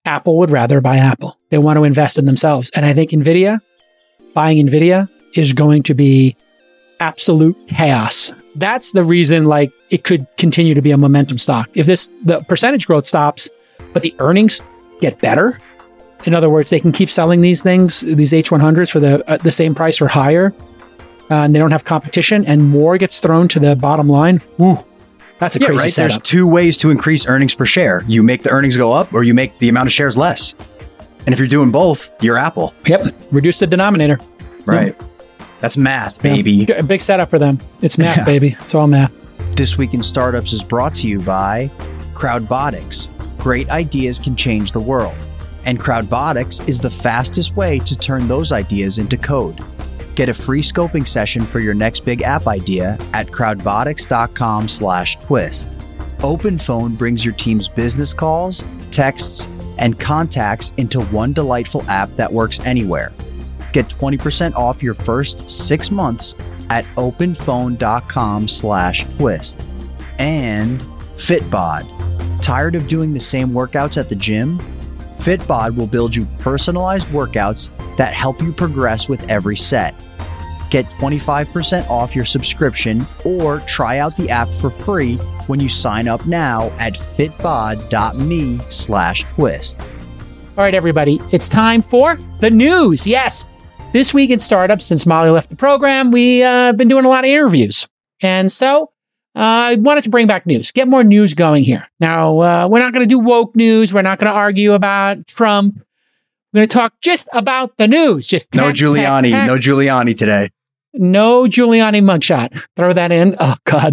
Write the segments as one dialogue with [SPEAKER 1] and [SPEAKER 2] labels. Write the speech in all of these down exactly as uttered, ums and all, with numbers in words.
[SPEAKER 1] Apple would rather buy Apple. They want to invest in themselves. And I think NVIDIA, buying NVIDIA is going to be absolute chaos. That's the reason, like, it could continue to be a momentum stock. If this, the percentage growth stops, but the earnings get better, in other words, they can keep selling these things, these H one hundreds for the uh, the same price or higher, uh, and they don't have competition, and more gets thrown to the bottom line. Woo, that's a
[SPEAKER 2] yeah,
[SPEAKER 1] crazy
[SPEAKER 2] right?
[SPEAKER 1] setup.
[SPEAKER 2] There's two ways to increase earnings per share. You make the earnings go up, or you make the amount of shares less. And if you're doing both, you're Apple.
[SPEAKER 1] Yep, reduce the denominator.
[SPEAKER 2] Right. Yep. That's math, baby.
[SPEAKER 1] Yeah. A big setup for them. It's math, yeah. baby. It's all math.
[SPEAKER 2] This Week in Startups is brought to you by Crowdbotics. Great ideas can change the world. And Crowdbotics is the fastest way to turn those ideas into code. Get a free scoping session for your next big app idea at crowdbotics.com slash twist. OpenPhone brings your team's business calls, texts, and contacts into one delightful app that works anywhere. Get twenty percent off your first six months at openphone.com slash twist. And Fitbod. Tired of doing the same workouts at the gym? Fitbod will build you personalized workouts that help you progress with every set. Get twenty-five percent off your subscription or try out the app for free when you sign up now at fitbod.me slash twist.
[SPEAKER 1] All right, everybody, it's time for the news. Yes. This Week in Startups, since Molly left the program, we've uh, been doing a lot of interviews. And so uh, I wanted to bring back news, get more news going here. Now, uh, we're not going to do woke news. We're not going to argue about Trump. We're going to talk just about the news. Just
[SPEAKER 2] No
[SPEAKER 1] tech,
[SPEAKER 2] Giuliani.
[SPEAKER 1] tech, tech.
[SPEAKER 2] No Giuliani today.
[SPEAKER 1] No Giuliani mugshot. Throw that in. Oh, God.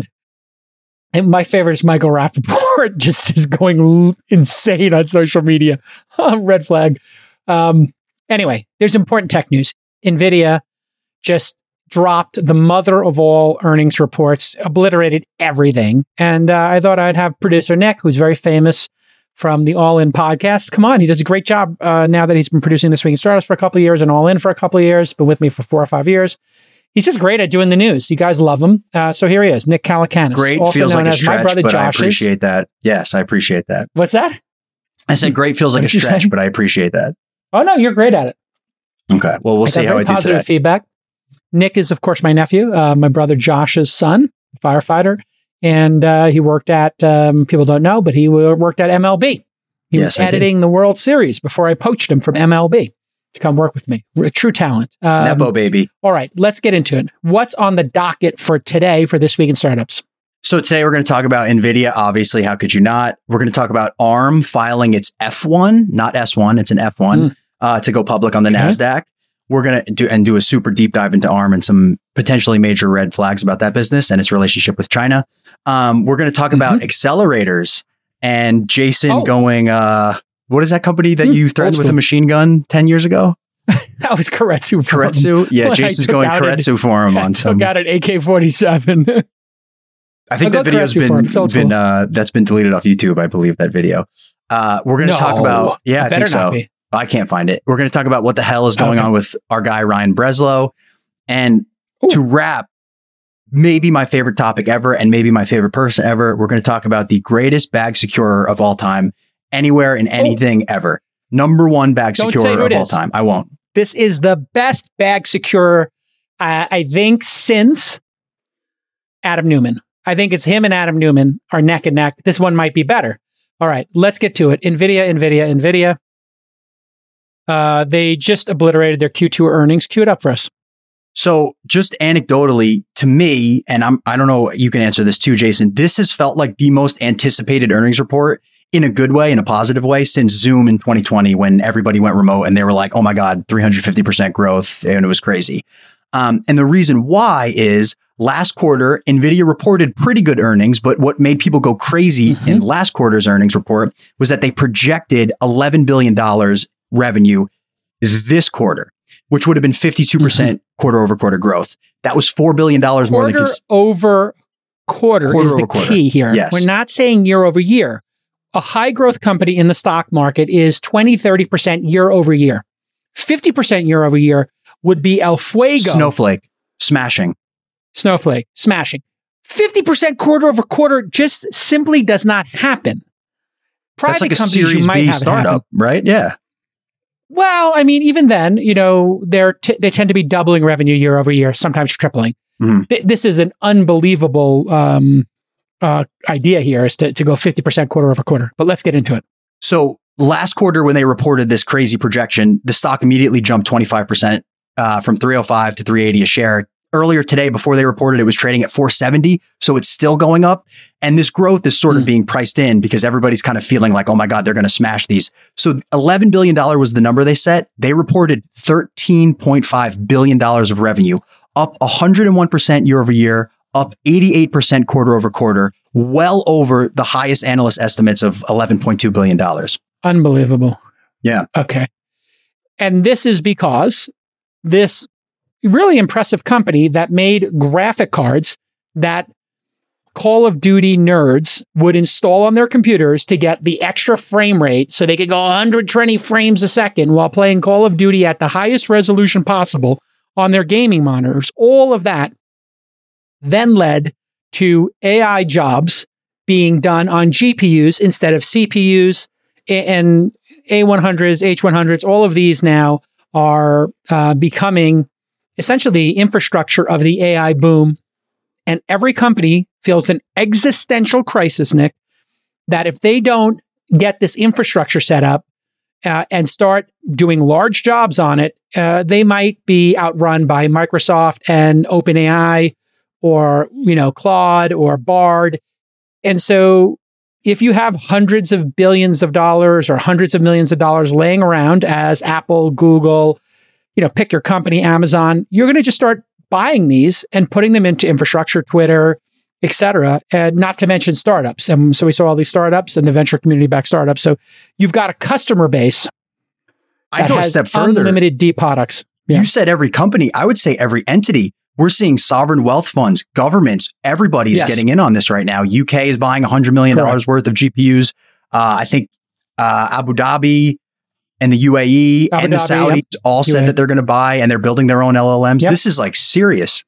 [SPEAKER 1] And my favorite is Michael Rappaport just is going insane on social media. Red flag. Um, anyway, there's important tech news. NVIDIA just dropped the mother of all earnings reports, obliterated everything. And uh, I thought I'd have producer Nick, who's very famous from the All In podcast. Come on, he does a great job uh, now that he's been producing This Week in Startups for a couple of years and All In for a couple of years, been with me for four or five years. He's just great at doing the news. You guys love him. Uh, so here he is, Nick Calacanis.
[SPEAKER 2] Great
[SPEAKER 1] also
[SPEAKER 2] feels
[SPEAKER 1] known
[SPEAKER 2] like a
[SPEAKER 1] as
[SPEAKER 2] stretch,
[SPEAKER 1] my brother
[SPEAKER 2] but
[SPEAKER 1] Josh's.
[SPEAKER 2] I appreciate that. Yes, I appreciate that.
[SPEAKER 1] What's that?
[SPEAKER 2] I said great feels
[SPEAKER 1] What
[SPEAKER 2] like a
[SPEAKER 1] did you
[SPEAKER 2] stretch,
[SPEAKER 1] say?
[SPEAKER 2] but I appreciate that.
[SPEAKER 1] Oh, no, you're great at it.
[SPEAKER 2] Okay, well, we'll
[SPEAKER 1] I
[SPEAKER 2] see
[SPEAKER 1] got
[SPEAKER 2] how
[SPEAKER 1] very
[SPEAKER 2] I do
[SPEAKER 1] positive
[SPEAKER 2] today.
[SPEAKER 1] feedback. Nick is, of course, my nephew, uh, my brother Josh's son, firefighter. And uh, he worked at, um, people don't know, but he worked at M L B. He
[SPEAKER 2] Yes,
[SPEAKER 1] was
[SPEAKER 2] I did.
[SPEAKER 1] editing the World Series before I poached him from M L B to come work with me. A true talent. Um,
[SPEAKER 2] Nepo baby.
[SPEAKER 1] All right, let's get into it. What's on the docket for today for This Week in Startups?
[SPEAKER 2] So today we're going to talk about NVIDIA. Obviously, how could you not? We're going to talk about ARM filing its F one, not S one, it's an F one, mm. uh, to go public on the okay. NASDAQ. We're going to do and do a super deep dive into ARM and some potentially major red flags about that business and its relationship with China. Um, we're going to talk mm-hmm. about accelerators and Jason oh. going, uh, what is that company that mm, you threatened with a machine gun ten years ago?
[SPEAKER 1] That was Keiretsu Forum.
[SPEAKER 2] Keiretsu? Yeah, Jason's going Keiretsu Forum on some.
[SPEAKER 1] I took out an A K forty-seven.
[SPEAKER 2] I think that video's been, been uh, that's been deleted off YouTube, I believe, that video. Uh, we're going to
[SPEAKER 1] no,
[SPEAKER 2] talk about, yeah, I think so.
[SPEAKER 1] Be.
[SPEAKER 2] I can't find it. We're going to talk about what the hell is going okay. on with our guy, Ryan Breslow. And Ooh. to wrap, maybe my favorite topic ever and maybe my favorite person ever, we're going to talk about the greatest bag securer of all time, anywhere in anything Ooh. ever. Number one bag
[SPEAKER 1] Don't
[SPEAKER 2] securer of all
[SPEAKER 1] is.
[SPEAKER 2] time. I won't.
[SPEAKER 1] This is the best bag securer, uh, I think, since Adam Newman. I think it's him and Adam Newman are neck and neck. This one might be better. All right, let's get to it. NVIDIA, NVIDIA, NVIDIA. Uh, they just obliterated their Q two earnings. Cue it up for us.
[SPEAKER 2] So just anecdotally to me, and I'm, I don't know, you can answer this too, Jason, this has felt like the most anticipated earnings report in a good way, in a positive way, since Zoom in twenty twenty, when everybody went remote and they were like, oh my God, three hundred fifty percent growth. And it was crazy. Um, and the reason why is last quarter, NVIDIA reported pretty good earnings, but what made people go crazy mm-hmm. in last quarter's earnings report was that they projected eleven billion dollars revenue this quarter, which would have been fifty-two percent mm-hmm. quarter over quarter growth. That was four billion dollars more than cons-
[SPEAKER 1] over quarter, quarter is the quarter. Key here.
[SPEAKER 2] Yes.
[SPEAKER 1] We're not saying year over year. A high growth company in the stock market is twenty, thirty percent year over year. fifty percent year over year would be El Fuego.
[SPEAKER 2] Snowflake. Smashing.
[SPEAKER 1] Snowflake. Smashing. fifty percent quarter over quarter just simply does not happen. Private
[SPEAKER 3] That's like a
[SPEAKER 1] companies,
[SPEAKER 3] Series
[SPEAKER 1] you might
[SPEAKER 3] B
[SPEAKER 1] have it
[SPEAKER 3] startup,
[SPEAKER 1] happen.
[SPEAKER 3] right? Yeah.
[SPEAKER 1] Well, I mean, even then, you know, they're t- they tend to be doubling revenue year over year, sometimes tripling.
[SPEAKER 3] Mm-hmm.
[SPEAKER 1] Th- this is an unbelievable um, uh, idea here, is to, to go fifty percent quarter over quarter. But let's get into it.
[SPEAKER 3] So last quarter, when they reported this crazy projection, the stock immediately jumped twenty-five percent uh, from three oh five to three eighty a share. Earlier today, before they reported, it was trading at four seventy. So it's still going up. And this growth is sort of mm. being priced in because everybody's kind of feeling like, oh my God, they're going to smash these. So eleven billion dollars was the number they set. They reported thirteen point five billion dollars of revenue, up one hundred one percent year over year, up eighty-eight percent quarter over quarter, well over the highest analyst estimates of eleven point two billion dollars.
[SPEAKER 1] Unbelievable.
[SPEAKER 3] Yeah.
[SPEAKER 1] Okay. And this is because this really impressive company that made graphic cards that Call of Duty nerds would install on their computers to get the extra frame rate so they could go one hundred twenty frames a second while playing Call of Duty at the highest resolution possible on their gaming monitors. All of that then led to A I jobs being done on G P Us instead of C P Us, and A one hundreds, H one hundreds. All of these now are uh, becoming essentially the infrastructure of the A I boom. And every company feels an existential crisis, Nick, that if they don't get this infrastructure set up uh, and start doing large jobs on it, uh, they might be outrun by Microsoft and OpenAI or, you know, Claude or Bard. And so if you have hundreds of billions of dollars or hundreds of millions of dollars laying around as Apple, Google, you know, pick your company, Amazon, you're going to just start buying these and putting them into infrastructure, Twitter, et cetera, and not to mention startups. And so we saw all these startups and the venture community-backed startups. So you've got a customer base
[SPEAKER 3] I go a step further.
[SPEAKER 1] Unlimited deep products.
[SPEAKER 3] Yeah. You said every company. I would say every entity. We're seeing sovereign wealth funds, governments, everybody is yes. getting in on this right now. U K is buying one hundred million dollars Correct. Worth of G P Us. Uh, I think uh, Abu Dhabi and the U A E Abu and the Dhabi, Saudis yep. all said U A E. That they're going to buy, and they're building their own L L Ms. Yep. This is like serious.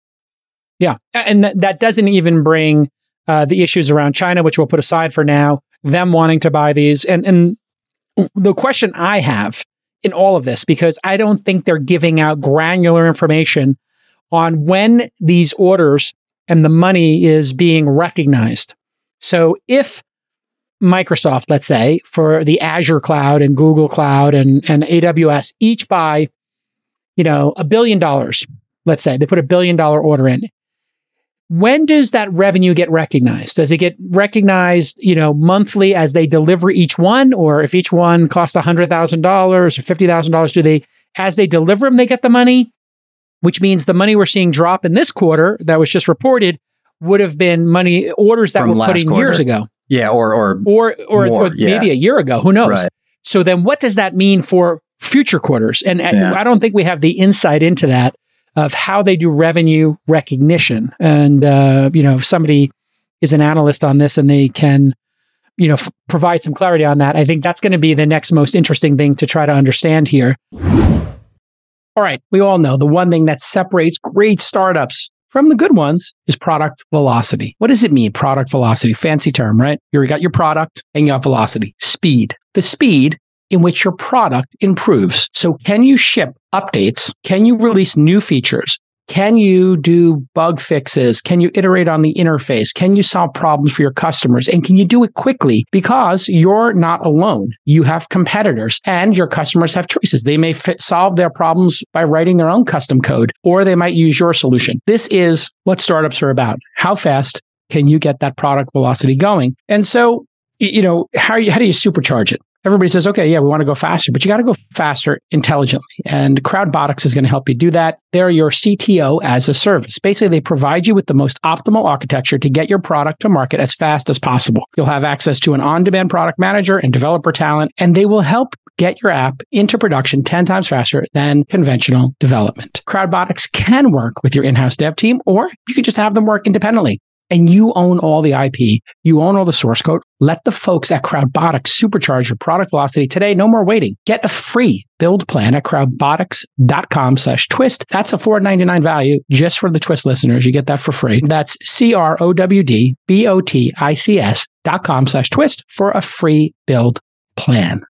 [SPEAKER 1] Yeah. And th- that doesn't even bring uh, the issues around China, which we'll put aside for now, them wanting to buy these. And, and the question I have in all of this, because I don't think they're giving out granular information on when these orders and the money is being recognized. So if Microsoft, let's say, for the Azure cloud and Google cloud and, and A W S, each buy, you know, a billion dollars, let's say, they put a billion dollar order in. When does that revenue get recognized? Does it get recognized, you know, monthly as they deliver each one? Or if each one costs one hundred thousand dollars or fifty thousand dollars, do they, as they deliver them, they get the money? Which means the money we're seeing drop in this quarter that was just reported would have been money orders that From were put in quarter. years ago.
[SPEAKER 3] Yeah, or or
[SPEAKER 1] or or,
[SPEAKER 3] more,
[SPEAKER 1] or
[SPEAKER 3] yeah.
[SPEAKER 1] maybe a year ago. Who knows?
[SPEAKER 3] Right.
[SPEAKER 1] So then, what does that mean for future quarters? And yeah. I don't think we have the insight into that of how they do revenue recognition. And uh, you know, if somebody is an analyst on this and they can, you know, f- provide some clarity on that, I think that's going to be the next most interesting thing to try to understand here. All right, we all know the one thing that separates great startups from the good ones is product velocity. What does it mean, product velocity? Fancy term, right? You got your product and you got velocity, speed. The speed in which your product improves. So can you ship updates? Can you release new features? Can you do bug fixes? Can you iterate on the interface? Can you solve problems for your customers? And can you do it quickly? Because you're not alone. You have competitors and your customers have choices. They may fit, solve their problems by writing their own custom code, or they might use your solution. This is what startups are about. How fast can you get that product velocity going? And so, you know, how, how do you supercharge it? Everybody says, okay, yeah, we want to go faster, but you got to go faster intelligently. And CrowdBotix is going to help you do that. They're your C T O as a service. Basically, they provide you with the most optimal architecture to get your product to market as fast as possible. You'll have access to an on-demand product manager and developer talent, and they will help get your app into production ten times faster than conventional development. CrowdBotix can work with your in-house dev team, or you can just have them work independently. And you own all the I P. You own all the source code. Let the folks at CrowdBotix supercharge your product velocity today. No more waiting. Get a free build plan at crowdbotix.com slash twist. That's a four dollars and ninety-nine cents value just for the Twist listeners. You get that for free. That's C R O W D B O T I C S dot com slash twist for a free build plan.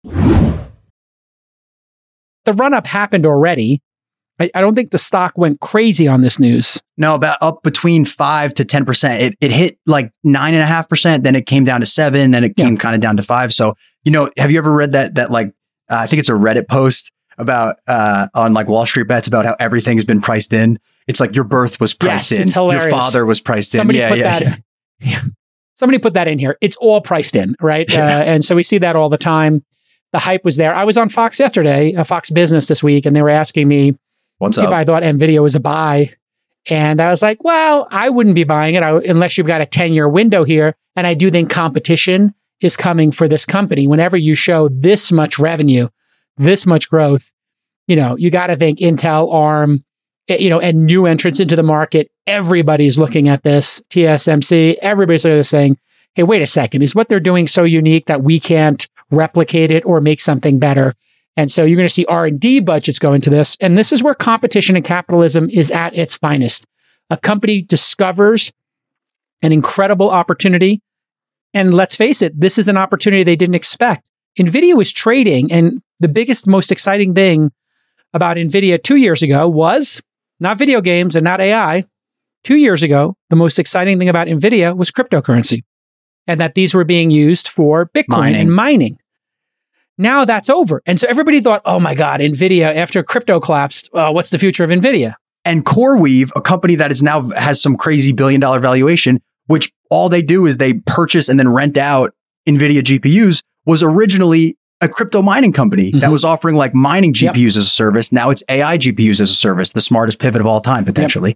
[SPEAKER 1] The run-up happened already. I, I don't think the stock went crazy on this news.
[SPEAKER 3] No, about up between five to ten percent. It it hit like nine and a half percent. Then it came down to seven. Then it came yeah. kind of down to five. So you know, have you ever read that that like uh, I think it's a Reddit post about uh, on like Wall Street Bets about how everything has been priced in? It's like your birth was priced
[SPEAKER 1] yes,
[SPEAKER 3] in.
[SPEAKER 1] It's hilarious.
[SPEAKER 3] Your father was priced
[SPEAKER 1] Somebody
[SPEAKER 3] in. Yeah,
[SPEAKER 1] put
[SPEAKER 3] yeah,
[SPEAKER 1] that.
[SPEAKER 3] yeah.
[SPEAKER 1] Yeah. Somebody put that in here. It's all priced in, right?
[SPEAKER 3] Yeah.
[SPEAKER 1] Uh, and so we see that all the time. The hype was there. I was on Fox yesterday, uh, Fox Business this week, and they were asking me
[SPEAKER 3] What's
[SPEAKER 1] if
[SPEAKER 3] up?
[SPEAKER 1] I thought NVIDIA was a buy. And I was like, well, I wouldn't be buying it I, unless you've got a ten-year window here. And I do think competition is coming for this company. Whenever you show this much revenue, this much growth, you know, you got to think Intel, ARM, you know, and new entrants into the market. Everybody's looking at this, T S M C, everybody's looking at this saying, hey, wait a second, is what they're doing so unique that we can't replicate it or make something better? And so you're going to see R and D budgets go into this. And this is where competition and capitalism is at its finest. A company discovers an incredible opportunity. And let's face it, this is an opportunity they didn't expect. NVIDIA was trading, and the biggest, most exciting thing about NVIDIA two years ago was not video games and not A I. Two years ago, the most exciting thing about NVIDIA was cryptocurrency, and that these were being used for Bitcoin mining. and mining. Now that's over. And so everybody thought, oh my God, NVIDIA, after crypto collapsed, uh, what's the future of NVIDIA?
[SPEAKER 3] And CoreWeave, a company that is now has some crazy billion dollar valuation, which all they do is they purchase and then rent out NVIDIA G P Us, was originally a crypto mining company mm-hmm. that was offering like mining G P Us yep. as a service. Now it's A I G P Us as a service, the smartest pivot of all time, potentially. Yep.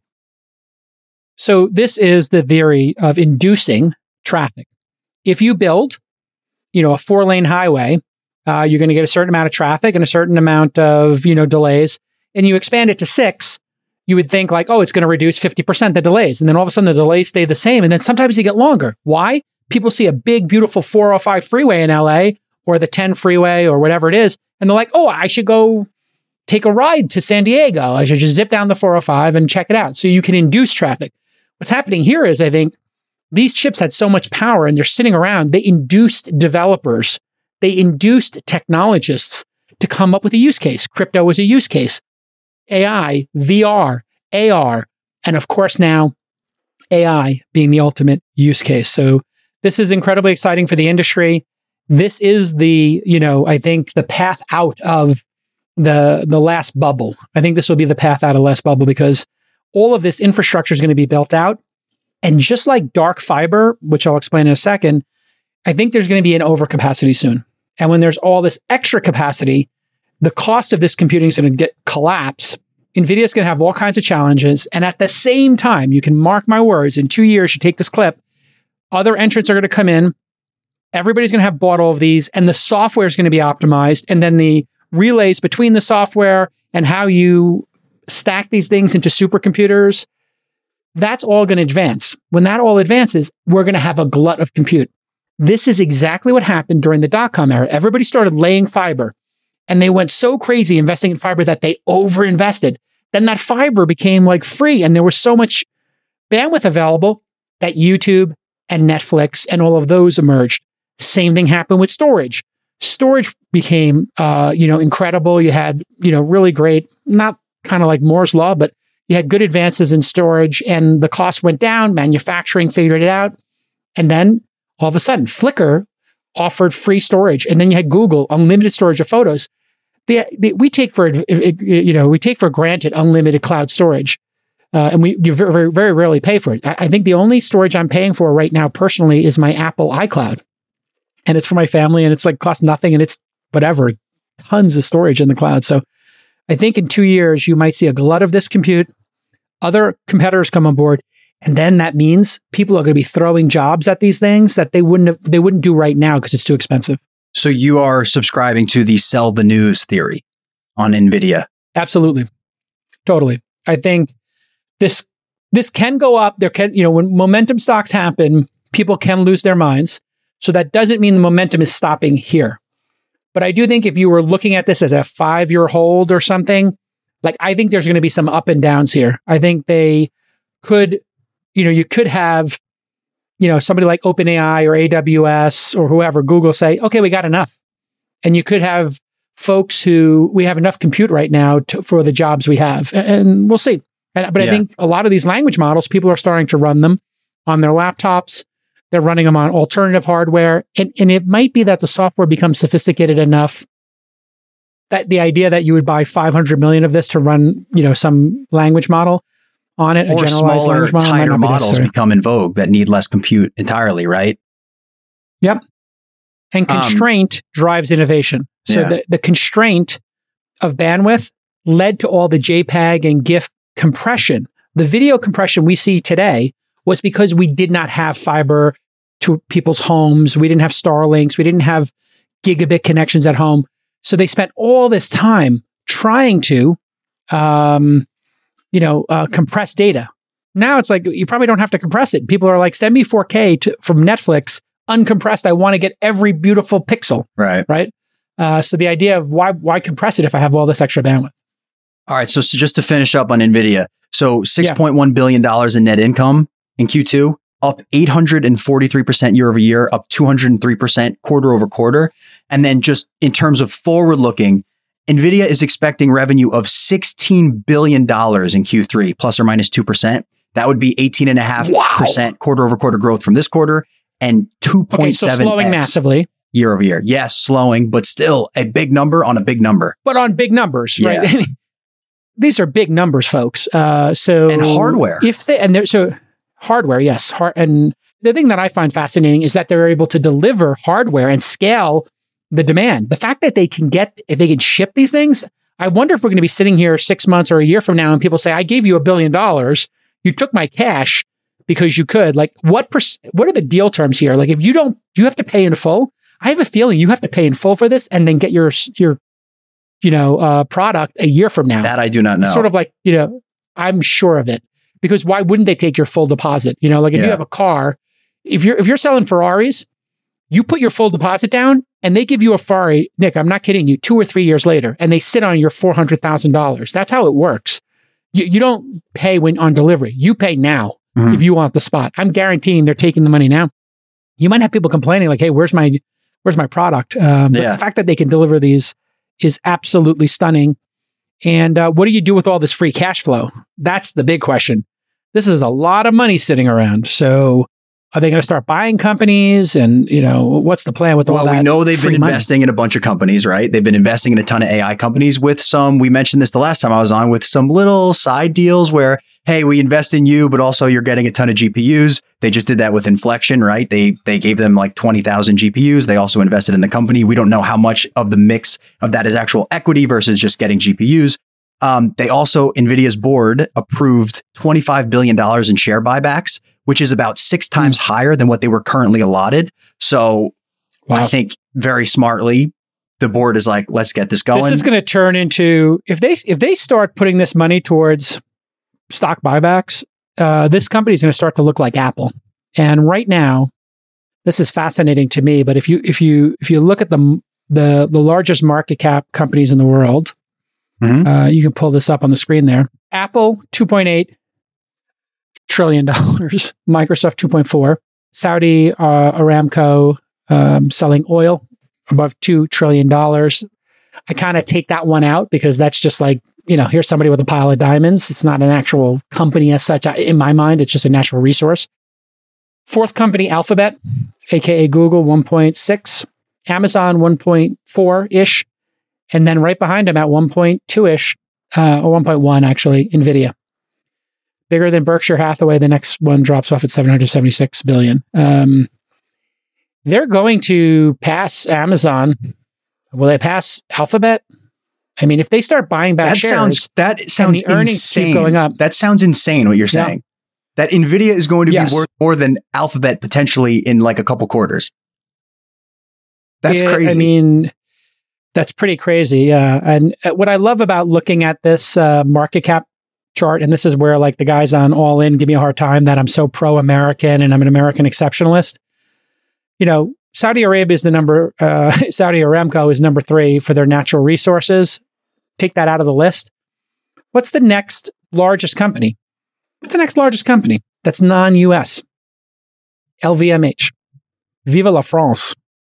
[SPEAKER 1] So this is the theory of inducing traffic. If you build, you know, a four lane highway, uh, you're going to get a certain amount of traffic and a certain amount of, you know, delays, and you expand it to six, you would think like, oh, it's going to reduce fifty percent the delays. And then all of a sudden the delays stay the same. And then sometimes they get longer. Why? People see a big, beautiful four oh five freeway in L A or the ten freeway or whatever it is. And they're like, oh, I should go take a ride to San Diego. I should just zip down the four oh five and check it out. So you can induce traffic. What's happening here is I think these chips had so much power and they're sitting around. They induced developers. They induced technologists to come up with a use case. Crypto was a use case. A I, V R, A R, and of course now A I being the ultimate use case. So this is incredibly exciting for the industry. This is the, you know, I think the path out of the the last bubble. I think this will be the path out of the last bubble because all of this infrastructure is going to be built out. And just like dark fiber, which I'll explain in a second, I think there's going to be an overcapacity soon. And when there's all this extra capacity, the cost of this computing is going to get collapse. NVIDIA is going to have all kinds of challenges. And at the same time, you can mark my words, in two years, you take this clip, other entrants are going to come in. Everybody's going to have bought all of these, and the software is going to be optimized. And then the relays between the software and how you stack these things into supercomputers, that's all going to advance. When that all advances, we're going to have a glut of compute. This is exactly what happened during the dot-com era. Everybody started laying fiber, and they went so crazy investing in fiber that they overinvested. Then that fiber became like free, and there was so much bandwidth available that YouTube and Netflix and all of those emerged. Same thing happened with storage. Storage became, uh, you know, incredible. You had, you know, really great, not kind of like Moore's Law, but you had good advances in storage, and the cost went down. Manufacturing figured it out. And then all of a sudden, Flickr offered free storage. And then you had Google, unlimited storage of photos. They, they, we take for, you know, we take for granted unlimited cloud storage. Uh, and we you very, very rarely pay for it. I, I think the only storage I'm paying for right now personally is my Apple iCloud. And it's for my family, and it's like cost nothing, and it's whatever, tons of storage in the cloud. So I think in two years, you might see a glut of this compute, other competitors come on board, and then that means people are going to be throwing jobs at these things that they wouldn't have, they wouldn't do right now because it's too expensive.
[SPEAKER 3] So you are subscribing to the sell the news theory on NVIDIA?
[SPEAKER 1] Absolutely. Totally. I think this this can go up. There can, you know, when momentum stocks happen, people can lose their minds. So that doesn't mean the momentum is stopping here. But I do think if you were looking at this as a five-year hold or something, like I think there's going to be some up and downs here. I think they could, you know, you could have you know, somebody like OpenAI or A W S or whoever, Google say, okay, we got enough. And you could have folks who, we have enough compute right now to, for the jobs we have. And we'll see. And, but yeah. I think a lot of these language models, people are starting to run them on their laptops. They're running them on alternative hardware. And, and it might be that the software becomes sophisticated enough that the idea that you would buy five hundred million of this to run, you know, some language model on it,
[SPEAKER 3] or
[SPEAKER 1] a generalized
[SPEAKER 3] smaller,
[SPEAKER 1] language model,
[SPEAKER 3] tighter models become in vogue that need less compute entirely, right?
[SPEAKER 1] Yep. And constraint um, drives innovation. So yeah. the, the constraint of bandwidth led to all the JPEG and GIF compression. The video compression we see today was because we did not have fiber to people's homes. We didn't have Starlinks. We didn't have gigabit connections at home. So they spent all this time trying to, um, you know, uh, compress data. Now it's like, you probably don't have to compress it. People are like, send me four K to, from Netflix, uncompressed. I want to get every beautiful pixel.
[SPEAKER 3] Right.
[SPEAKER 1] Right. Uh, so the idea of why, why compress it if I have all this extra bandwidth?
[SPEAKER 3] All right. So, so just to finish up on NVIDIA. So six point one billion dollars in net income in Q two, up eight hundred forty-three percent year over year, up two hundred three percent quarter over quarter. And then just in terms of forward looking, NVIDIA is expecting revenue of sixteen billion dollars in Q three, plus or minus two percent. That would be eighteen point five percent wow. quarter over quarter growth from this quarter and two point seven
[SPEAKER 1] okay, so slowing massively.
[SPEAKER 3] Year over year. Yes, slowing, but still a big number on a big number.
[SPEAKER 1] But on big numbers,
[SPEAKER 3] yeah.
[SPEAKER 1] right? These are big numbers, folks. Uh, so
[SPEAKER 3] and hardware.
[SPEAKER 1] If they and there, so hardware, yes. Hard, and the thing that I find fascinating is that they're able to deliver hardware and scale the demand. The fact that they can get, they can ship these things. I wonder if we're going to be sitting here six months or a year from now, and people say, "I gave you a billion dollars. You took my cash because you could." Like, what? Pers- what are the deal terms here? Like, if you don't, do you have to pay in full? I have a feeling you have to pay in full for this, and then get your your, you know, uh, product a year from now.
[SPEAKER 3] That I do not know.
[SPEAKER 1] Sort of like, you know, I'm sure of it. Because why wouldn't they take your full deposit? You know, like if yeah. you have a car, if you're if you're selling Ferraris, you put your full deposit down and they give you a Ferrari, Nick, I'm not kidding you, two or three years later, and they sit on your four hundred thousand dollars. That's how it works. You, you don't pay when on delivery. You pay now mm-hmm. if you want the spot. I'm guaranteeing they're taking the money now. You might have people complaining like, hey, where's my where's my product? Um, but yeah. the fact that they can deliver these is absolutely stunning. And uh, what do you do with all this free cash flow? That's the big question. This is a lot of money sitting around. So are they going to start buying companies? And, you know, what's the plan with all
[SPEAKER 3] well,
[SPEAKER 1] that?
[SPEAKER 3] Well, we know they've been
[SPEAKER 1] money?
[SPEAKER 3] investing in a bunch of companies, right? They've been investing in a ton of A I companies with some, we mentioned this the last time I was on, with some little side deals where, hey, we invest in you, but also you're getting a ton of G P Us. They just did that with Inflection, right? They they gave them like twenty thousand G P Us. They also invested in the company. We don't know how much of the mix of that is actual equity versus just getting G P Us. Um, they also, NVIDIA's board approved twenty-five billion dollars in share buybacks, which is about six times mm. higher than what they were currently allotted. So wow. I think very smartly, the board is like, let's get this going.
[SPEAKER 1] This is going to turn into, if they if they start putting this money towards stock buybacks, uh, this company is going to start to look like Apple. And right now, this is fascinating to me. But if you if you if you look at the the the largest market cap companies in the world, mm-hmm. uh, you can pull this up on the screen there. Apple, two point eight trillion dollars. Microsoft, two point four. Saudi uh, Aramco um, selling oil above two trillion dollars. I kind of take that one out because that's just like, you know, here's somebody with a pile of diamonds. It's not an actual company as such. In my mind, it's just a natural resource. Fourth company, Alphabet, A K A Google, one point six. Amazon, one point four-ish. And then right behind them at one point two-ish, uh, or one point one actually, NVIDIA. Bigger than Berkshire Hathaway. The next one drops off at seven hundred seventy-six billion dollars. Um, they're going to pass Amazon. Will they pass Alphabet? I mean, if they start buying back
[SPEAKER 3] that
[SPEAKER 1] shares,
[SPEAKER 3] sounds, that sounds
[SPEAKER 1] and the earnings
[SPEAKER 3] insane.
[SPEAKER 1] keep going up.
[SPEAKER 3] That sounds insane what you're saying. Yeah. That NVIDIA is going to
[SPEAKER 1] yes.
[SPEAKER 3] be worth more than Alphabet potentially in like a couple quarters. That's
[SPEAKER 1] it,
[SPEAKER 3] crazy.
[SPEAKER 1] I mean, that's pretty crazy. Yeah. And what I love about looking at this uh, market cap chart, and this is where like the guys on All In give me a hard time that I'm so pro-American and I'm an American exceptionalist. You know, Saudi Arabia is the number, uh, Saudi Aramco is number three for their natural resources. Take that out of the list. What's the next largest company? What's the next largest company that's non-U S? L V M H. Vive la France.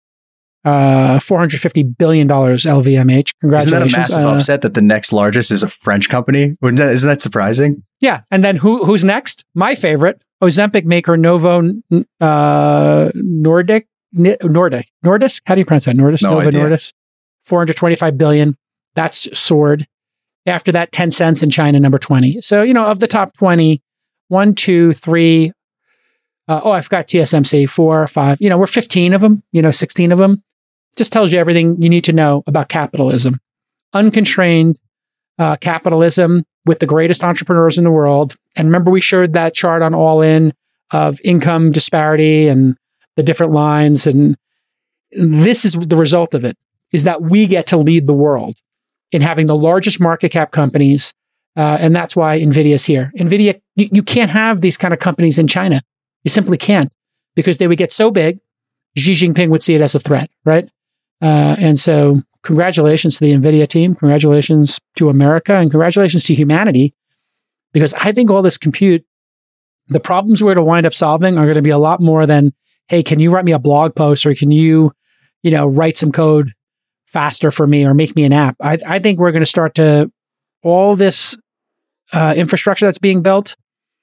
[SPEAKER 1] Uh, four hundred fifty billion dollars L V M H. Congratulations.
[SPEAKER 3] Isn't that a massive
[SPEAKER 1] uh,
[SPEAKER 3] upset that the next largest is a French company? Wouldn't that, isn't that surprising?
[SPEAKER 1] Yeah. And then who who's next? My favorite, Ozempic maker Novo uh, Nordic. Nordic. Nordisk? How do you pronounce that? Nordisk?
[SPEAKER 3] No
[SPEAKER 1] Novo
[SPEAKER 3] idea.
[SPEAKER 1] Nordisk. four hundred twenty-five billion dollars. That's soared. After that, Tencent's in China, number twenty. So, you know, of the top twenty, one, two, three. Uh, oh, I forgot T S M C, four, five. You know, we're fifteen of them, you know, sixteen of them. Just tells you everything you need to know about capitalism. Unconstrained uh, capitalism with the greatest entrepreneurs in the world. And remember, we showed that chart on All In of income disparity and the different lines. And this is the result of it, is that we get to lead the world in having the largest market cap companies. Uh, and that's why NVIDIA is here. NVIDIA, you, you can't have these kind of companies in China. You simply can't, because they would get so big, Xi Jinping would see it as a threat, right? Uh, and so congratulations to the NVIDIA team. Congratulations to America, and congratulations to humanity, because I think all this compute, the problems we're going to wind up solving are going to be a lot more than, hey, can you write me a blog post, or can you, you know, write some code faster for me, or make me an app? I, I think we're going to start to, all this uh, infrastructure that's being built,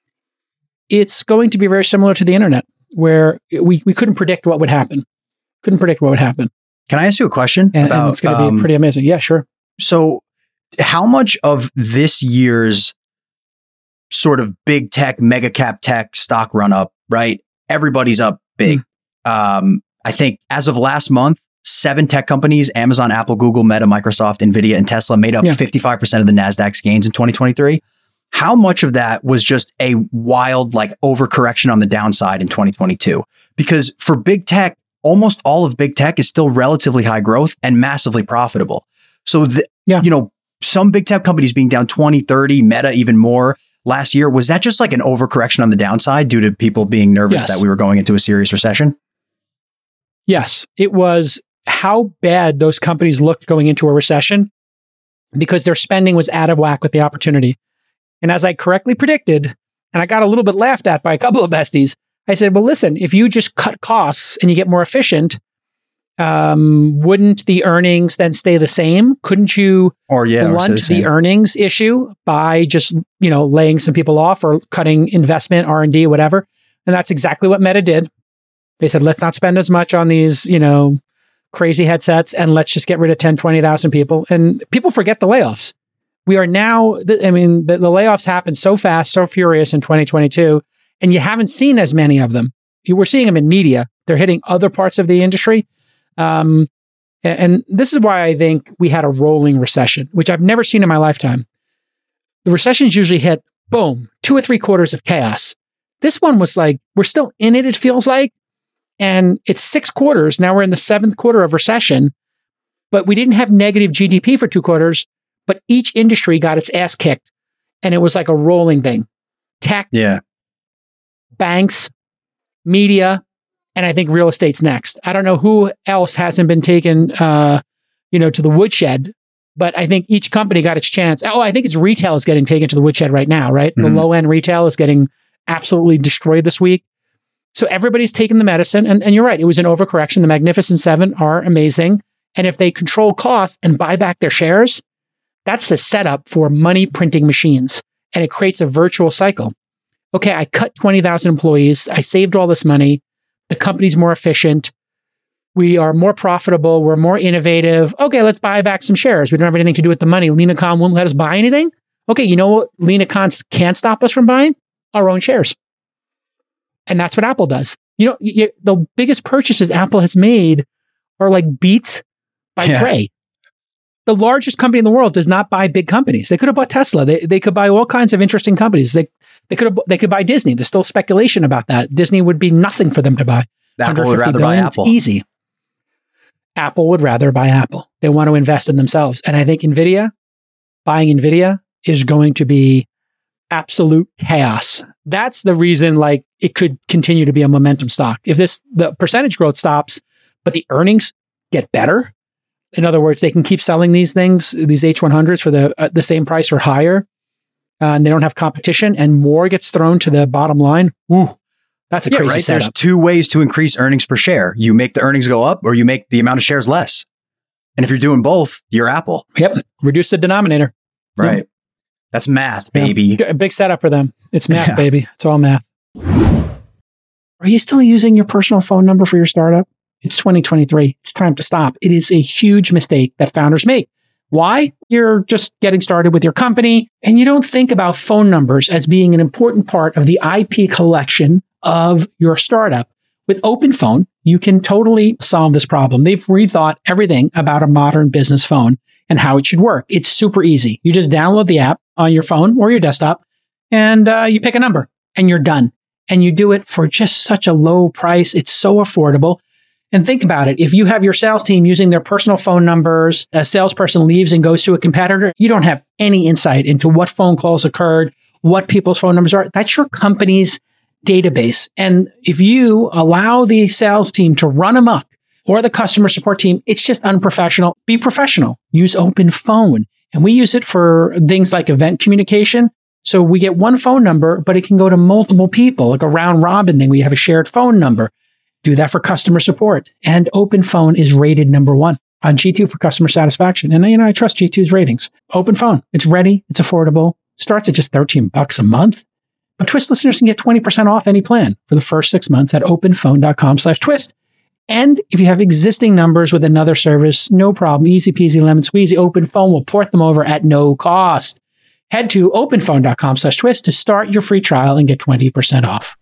[SPEAKER 1] it's going to be very similar to the internet, where we, we couldn't predict what would happen. Couldn't predict what would happen.
[SPEAKER 3] Can I ask you a question?
[SPEAKER 1] And,
[SPEAKER 3] about,
[SPEAKER 1] and it's going to
[SPEAKER 3] um,
[SPEAKER 1] be pretty amazing. Yeah, sure.
[SPEAKER 3] So how much of this year's sort of big tech, mega cap tech stock run up, right? Everybody's up big. Mm. Um, I think as of last month, seven tech companies, Amazon, Apple, Google, Meta, Microsoft, NVIDIA, and Tesla, made up yeah. fifty-five percent of the NASDAQ's gains in twenty twenty-three. How much of that was just a wild, like, overcorrection on the downside in twenty twenty-two? Because for big tech, almost all of big tech is still relatively high growth and massively profitable. So, the, yeah. you know, some big tech companies being down twenty, thirty, Meta even more last year, was that just like an overcorrection on the downside due to people being nervous yes. that we were going into a serious recession?
[SPEAKER 1] Yes, it was how bad those companies looked going into a recession, because their spending was out of whack with the opportunity. And as I correctly predicted, and I got a little bit laughed at by a couple of besties, I said, well, listen, if you just cut costs and you get more efficient, um, wouldn't the earnings then stay the same? Couldn't you
[SPEAKER 3] or yeah,
[SPEAKER 1] blunt
[SPEAKER 3] or the,
[SPEAKER 1] the earnings issue by just, you know, laying some people off or cutting investment, R and D, whatever? And that's exactly what Meta did. They said, let's not spend as much on these, you know, crazy headsets, and let's just get rid of ten, twenty thousand people. And people forget the layoffs. We are now, th- I mean, the, the layoffs happened so fast, so furious in twenty twenty-two, and you haven't seen as many of them. You were seeing them in media. They're hitting other parts of the industry. Um, and, and this is why I think we had a rolling recession, which I've never seen in my lifetime. The recessions usually hit, boom, two or three quarters of chaos. This one was like, we're still in it, it feels like. And it's six quarters. Now we're in the seventh quarter of recession, but we didn't have negative G D P for two quarters, but each industry got its ass kicked. And it was like a rolling thing. Tech,
[SPEAKER 3] yeah,
[SPEAKER 1] banks, media, and I think real estate's next. I don't know who else hasn't been taken, uh, you know, to the woodshed, but I think each company got its chance. Oh, I think it's retail is getting taken to the woodshed right now, right? Mm-hmm. The low end retail is getting absolutely destroyed this week. So everybody's taking the medicine. And, and you're right, it was an overcorrection. The Magnificent Seven are amazing. And if they control costs and buy back their shares, that's the setup for money printing machines. And it creates a virtual cycle. Okay, I cut twenty thousand employees. I saved all this money. The company's more efficient. We are more profitable. We're more innovative. Okay, let's buy back some shares. We don't have anything to do with the money. Lina Khan won't let us buy anything. Okay, you know what Lina Khan can't stop us from buying? Our own shares. And that's what Apple does. You know, you, the biggest purchases Apple has made are like Beats by yeah. Dre. The largest company in the world does not buy big companies. They could have bought Tesla. They they could buy all kinds of interesting companies. They they could have they could buy Disney. There's still speculation about that. Disney would be nothing for them to buy.
[SPEAKER 3] Apple would rather buy Apple.
[SPEAKER 1] It's easy. Apple would rather buy Apple. They want to invest in themselves. And I think NVIDIA, buying NVIDIA is going to be absolute chaos. That's the reason, like, it could continue to be a momentum stock. If this, the percentage growth stops, but the earnings get better, in other words, they can keep selling these things, these H one hundreds for the uh, the same price or higher, uh, and they don't have competition, and more gets thrown to the bottom line. Ooh, That's a
[SPEAKER 3] Yeah,
[SPEAKER 1] crazy
[SPEAKER 3] right.
[SPEAKER 1] setup.
[SPEAKER 3] There's two ways to increase earnings per share. You make the earnings go up or you make the amount of shares less. And if you're doing both, you're Apple.
[SPEAKER 1] Yep. Reduce the denominator.
[SPEAKER 3] Right.
[SPEAKER 1] Yep.
[SPEAKER 3] That's math,
[SPEAKER 1] Yeah.
[SPEAKER 3] baby.
[SPEAKER 1] A big setup for them. It's math,
[SPEAKER 3] Yeah.
[SPEAKER 1] baby. It's all math. Are you still using your personal phone number for your startup? It's twenty twenty-three. It's time to stop. It is a huge mistake that founders make. Why? You're just getting started with your company and you don't think about phone numbers as being an important part of the I P collection of your startup. With OpenPhone, you can totally solve this problem. They've rethought everything about a modern business phone and how it should work. It's super easy. You just download the app on your phone or your desktop and uh, you pick a number and you're done. And you do it for just such a low price. It's so affordable. And think about it. If you have your sales team using their personal phone numbers, a salesperson leaves and goes to a competitor, you don't have any insight into what phone calls occurred, what people's phone numbers are. That's your company's database. And if you allow the sales team to run amok or the customer support team, it's just unprofessional. Be professional. Use OpenPhone. And we use it for things like event communication. So we get one phone number, but it can go to multiple people, like a round robin thing. We have a shared phone number. Do that for customer support. And OpenPhone is rated number one on G two for customer satisfaction. And you know, I trust G two's ratings. OpenPhone. It's ready. It's affordable. Starts at just thirteen bucks a month. But Twist listeners can get twenty percent off any plan for the first six months at openphone.com slash twist. And if you have existing numbers with another service, no problem. Easy peasy lemon squeezy. OpenPhone will port them over at no cost. Head to openphone.com slash twist to start your free trial and get twenty percent off.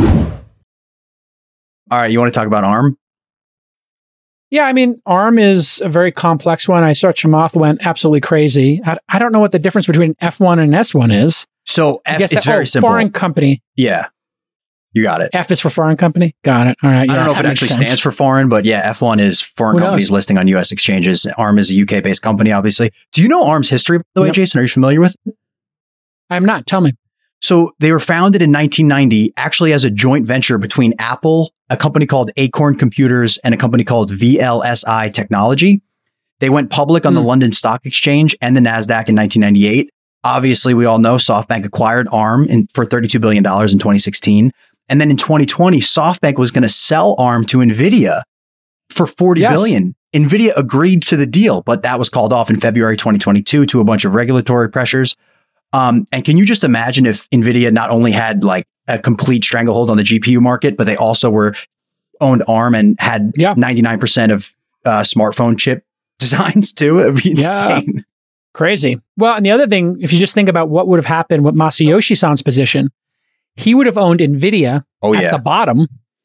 [SPEAKER 3] All right. You want to talk about ARM?
[SPEAKER 1] Yeah, I mean, ARM is a very complex one. I saw Chamath went absolutely crazy. I, I don't know what the difference between F one and S one is.
[SPEAKER 3] So
[SPEAKER 1] I
[SPEAKER 3] F,
[SPEAKER 1] guess
[SPEAKER 3] it's
[SPEAKER 1] that-
[SPEAKER 3] very
[SPEAKER 1] oh,
[SPEAKER 3] simple.
[SPEAKER 1] Foreign company.
[SPEAKER 3] Yeah. You got it.
[SPEAKER 1] F is for foreign company. Got it. All right.
[SPEAKER 3] I
[SPEAKER 1] Yeah,
[SPEAKER 3] don't know if
[SPEAKER 1] that
[SPEAKER 3] it
[SPEAKER 1] makes
[SPEAKER 3] actually
[SPEAKER 1] sense.
[SPEAKER 3] stands for foreign, but yeah, F one is foreign
[SPEAKER 1] Who knows?
[SPEAKER 3] companies listing on U S exchanges. ARM is a U K-based company, obviously. Do you know ARM's history, by the way,
[SPEAKER 1] Yep.
[SPEAKER 3] Jason? Are you familiar with it?
[SPEAKER 1] I'm not. Tell me.
[SPEAKER 3] So they were founded in nineteen ninety, actually as a joint venture between Apple, a company called Acorn Computers, and a company called V L S I Technology. They went public on
[SPEAKER 1] Hmm.
[SPEAKER 3] the London Stock Exchange and the NASDAQ in nineteen ninety-eight. Obviously, we all know SoftBank acquired ARM in, for thirty-two billion dollars in twenty sixteen. And then in twenty twenty, SoftBank was going to sell ARM to NVIDIA for forty
[SPEAKER 1] Yes.
[SPEAKER 3] billion dollars. NVIDIA agreed to the deal, but that was called off in February twenty twenty-two to a bunch of regulatory pressures. Um, and can you just imagine if NVIDIA not only had like a complete stranglehold on the G P U market, but they also were owned ARM and had
[SPEAKER 1] Yeah.
[SPEAKER 3] ninety-nine percent of uh, smartphone chip designs too? It would be
[SPEAKER 1] Yeah.
[SPEAKER 3] insane.
[SPEAKER 1] Crazy. Well, and the other thing, if you just think about what would have happened with Masayoshi-san's position, he would have owned NVIDIA
[SPEAKER 3] Oh,
[SPEAKER 1] at
[SPEAKER 3] yeah.
[SPEAKER 1] the bottom.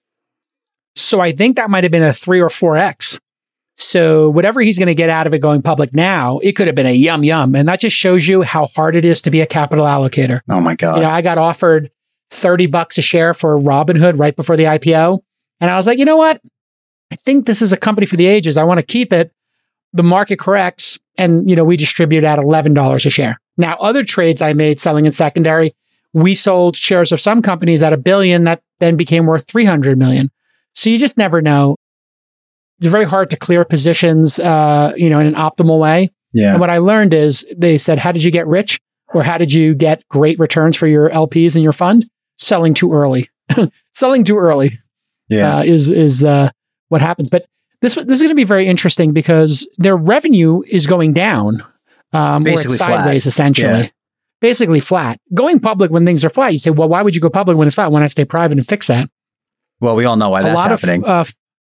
[SPEAKER 1] So I think that might have been a three or four X. So whatever he's going to get out of it going public now, it could have been a yum yum. And that just shows you how hard it is to be a capital allocator.
[SPEAKER 3] Oh my God.
[SPEAKER 1] You know, I got offered thirty bucks a share for Robinhood right before the I P O. And I was like, you know what? I think this is a company for the ages. I want to keep it. The market corrects. And, you know, we distribute at eleven dollars a share. Now, other trades I made selling in secondary, we sold shares of some companies at a billion that then became worth three hundred million. So you just never know. It's very hard to clear positions, uh, you know, in an optimal way.
[SPEAKER 3] yeah.
[SPEAKER 1] And what I learned is they said, how did you get rich? Or how did you get great returns for your L Ps in your fund? Selling too early. Selling too early
[SPEAKER 3] Yeah.
[SPEAKER 1] uh, is is uh, what happens. But this this is going to be very interesting because their revenue is going down. Um,
[SPEAKER 3] Basically
[SPEAKER 1] or it's
[SPEAKER 3] flat.
[SPEAKER 1] sideways, essentially.
[SPEAKER 3] Yeah.
[SPEAKER 1] Basically flat. Going public when things are flat, you say, well, why would you go public when it's flat? Why not stay private and fix that?
[SPEAKER 3] well, we all know why
[SPEAKER 1] A
[SPEAKER 3] that's
[SPEAKER 1] lot
[SPEAKER 3] happening.
[SPEAKER 1] of uh,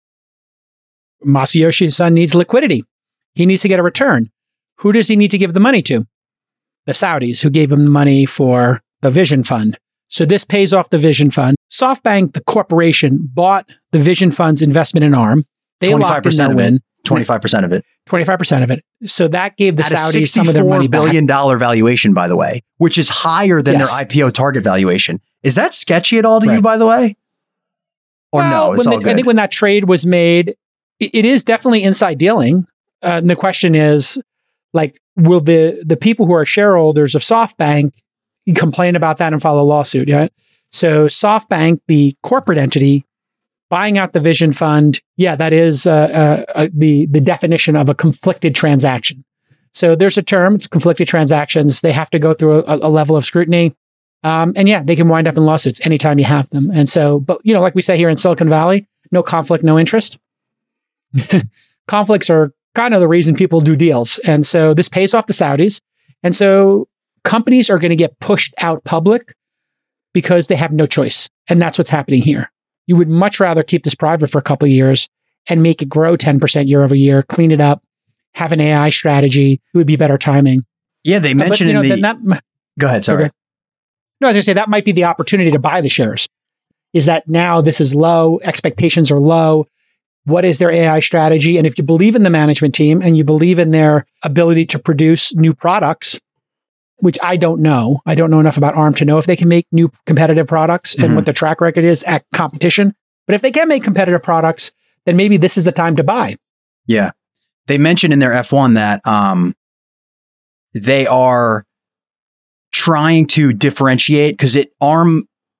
[SPEAKER 1] Masayoshi's son needs liquidity. He needs to get a return. Who does he need to give the money to? The Saudis, who gave him the money for the Vision Fund. So this pays off the Vision Fund. SoftBank, the corporation, bought the Vision Fund's investment in ARM. They locked in their
[SPEAKER 3] of
[SPEAKER 1] win.
[SPEAKER 3] it. twenty-five percent of it.
[SPEAKER 1] twenty-five percent of it. So that gave the
[SPEAKER 3] At a
[SPEAKER 1] Saudis some of their money
[SPEAKER 3] sixty-four billion
[SPEAKER 1] back.
[SPEAKER 3] dollars valuation, by the way, which is higher than
[SPEAKER 1] Yes.
[SPEAKER 3] their I P O target valuation. Is that sketchy at all to you,
[SPEAKER 1] Right.
[SPEAKER 3] by the way? Or
[SPEAKER 1] Well,
[SPEAKER 3] no, it's
[SPEAKER 1] when
[SPEAKER 3] all
[SPEAKER 1] the-
[SPEAKER 3] good.
[SPEAKER 1] I think when that trade was made, it, it is definitely inside dealing. Uh, and the question is, like, will the the people who are shareholders of SoftBank complain about that and file a lawsuit? Yeah. So SoftBank, the corporate entity, buying out the Vision Fund, yeah, that is uh, uh, uh, the the definition of a conflicted transaction. So there's a term, it's conflicted transactions. They have to go through a, a level of scrutiny. Um, and yeah, they can wind up in lawsuits anytime you have them. And so, but you know, like we say here in Silicon Valley, no conflict, no interest. Conflicts are kind of the reason people do deals. And so this pays off the Saudis. And so companies are going to get pushed out public because they have no choice. And that's what's happening here. You would much rather keep this private for a couple of years and make it grow ten percent year over year, clean it up, have an A I strategy. It would be better timing.
[SPEAKER 3] Yeah, they mentioned
[SPEAKER 1] but, you know,
[SPEAKER 3] in the...
[SPEAKER 1] that,
[SPEAKER 3] Go ahead, sorry.
[SPEAKER 1] Okay. No, I was going to say that might be the opportunity to buy the shares. Is that now this is low, expectations are low. What is their A I strategy? And if you believe in the management team and you believe in their ability to produce new products, which I don't know, I don't know enough about ARM to know if they can make new competitive products mm-hmm. and what the track record is at competition. But if they can make competitive products, then maybe this is the time to buy.
[SPEAKER 3] Yeah. They mentioned in their F one that um, they are trying to differentiate because it ARM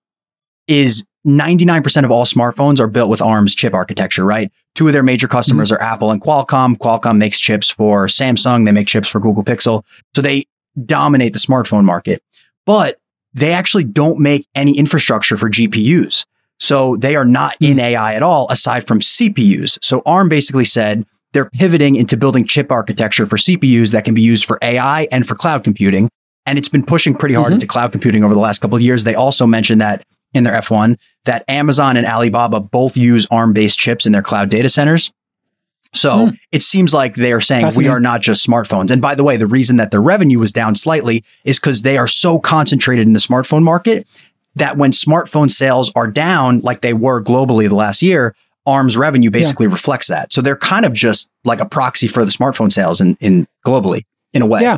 [SPEAKER 3] is ninety-nine percent of all smartphones are built with ARM's chip architecture, right? Two of their major customers mm-hmm. are Apple and Qualcomm. Qualcomm makes chips for Samsung. They make chips for Google Pixel. So they dominate the smartphone market, but they actually don't make any infrastructure for G P Us. So they are not in A I at all, aside from C P Us. So ARM basically said they're pivoting into building chip architecture for C P Us that can be used for A I and for cloud computing. And it's been pushing pretty hard mm-hmm. into cloud computing over the last couple of years. They also mentioned that in their F one, that Amazon and Alibaba both use ARM-based chips in their cloud data centers. So mm. it seems like they are saying we are not just smartphones. And by the way, the reason that their revenue was down slightly is because they are so concentrated in the smartphone market that when smartphone sales are down, like they were globally the last year, ARM's revenue basically yeah. reflects that. So they're kind of just like a proxy for the smartphone sales in, in globally, in a way.
[SPEAKER 1] Yeah,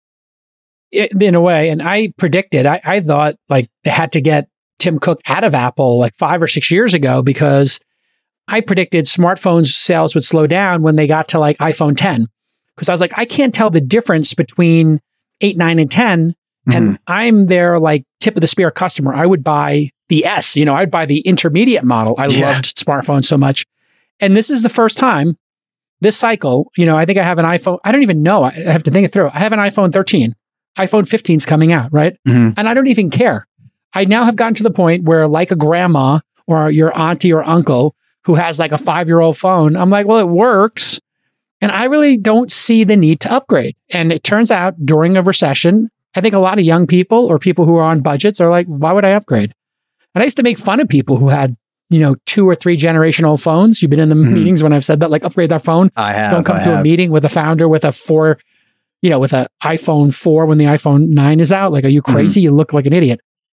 [SPEAKER 1] it, in a way. And I predicted, I, I thought like they had to get Tim Cook out of Apple like five or six years ago because I predicted smartphones sales would slow down when they got to like iPhone ten. Because I was like, I can't tell the difference between eight, nine, and ten. Mm-hmm. And I'm their like tip of the spear customer. I would buy the S, you know, I'd buy the intermediate model. I yeah. loved smartphones so much. And this is the first time this cycle, you know, I think I have an iPhone. I don't even know. I have to think it through. I have an iPhone thirteen. iPhone fifteen is coming out, right? Mm-hmm. And I don't even care. I now have gotten to the point where like a grandma or your auntie or uncle who has like a five-year-old phone, I'm like, well, it works. And I really don't see the need to upgrade. And it turns out during a recession, I think a lot of young people or people who are on budgets are like, why would I upgrade? And I used to make fun of people who had, you know, two or three generational phones. You've been in the mm-hmm. meetings when I've said that, like upgrade their phone.
[SPEAKER 3] I have.
[SPEAKER 1] Don't come
[SPEAKER 3] I
[SPEAKER 1] to
[SPEAKER 3] have.
[SPEAKER 1] a meeting with a founder with a four, you know, with an iPhone four when the iPhone nine is out. Like, are you crazy? Mm-hmm. You look like an idiot.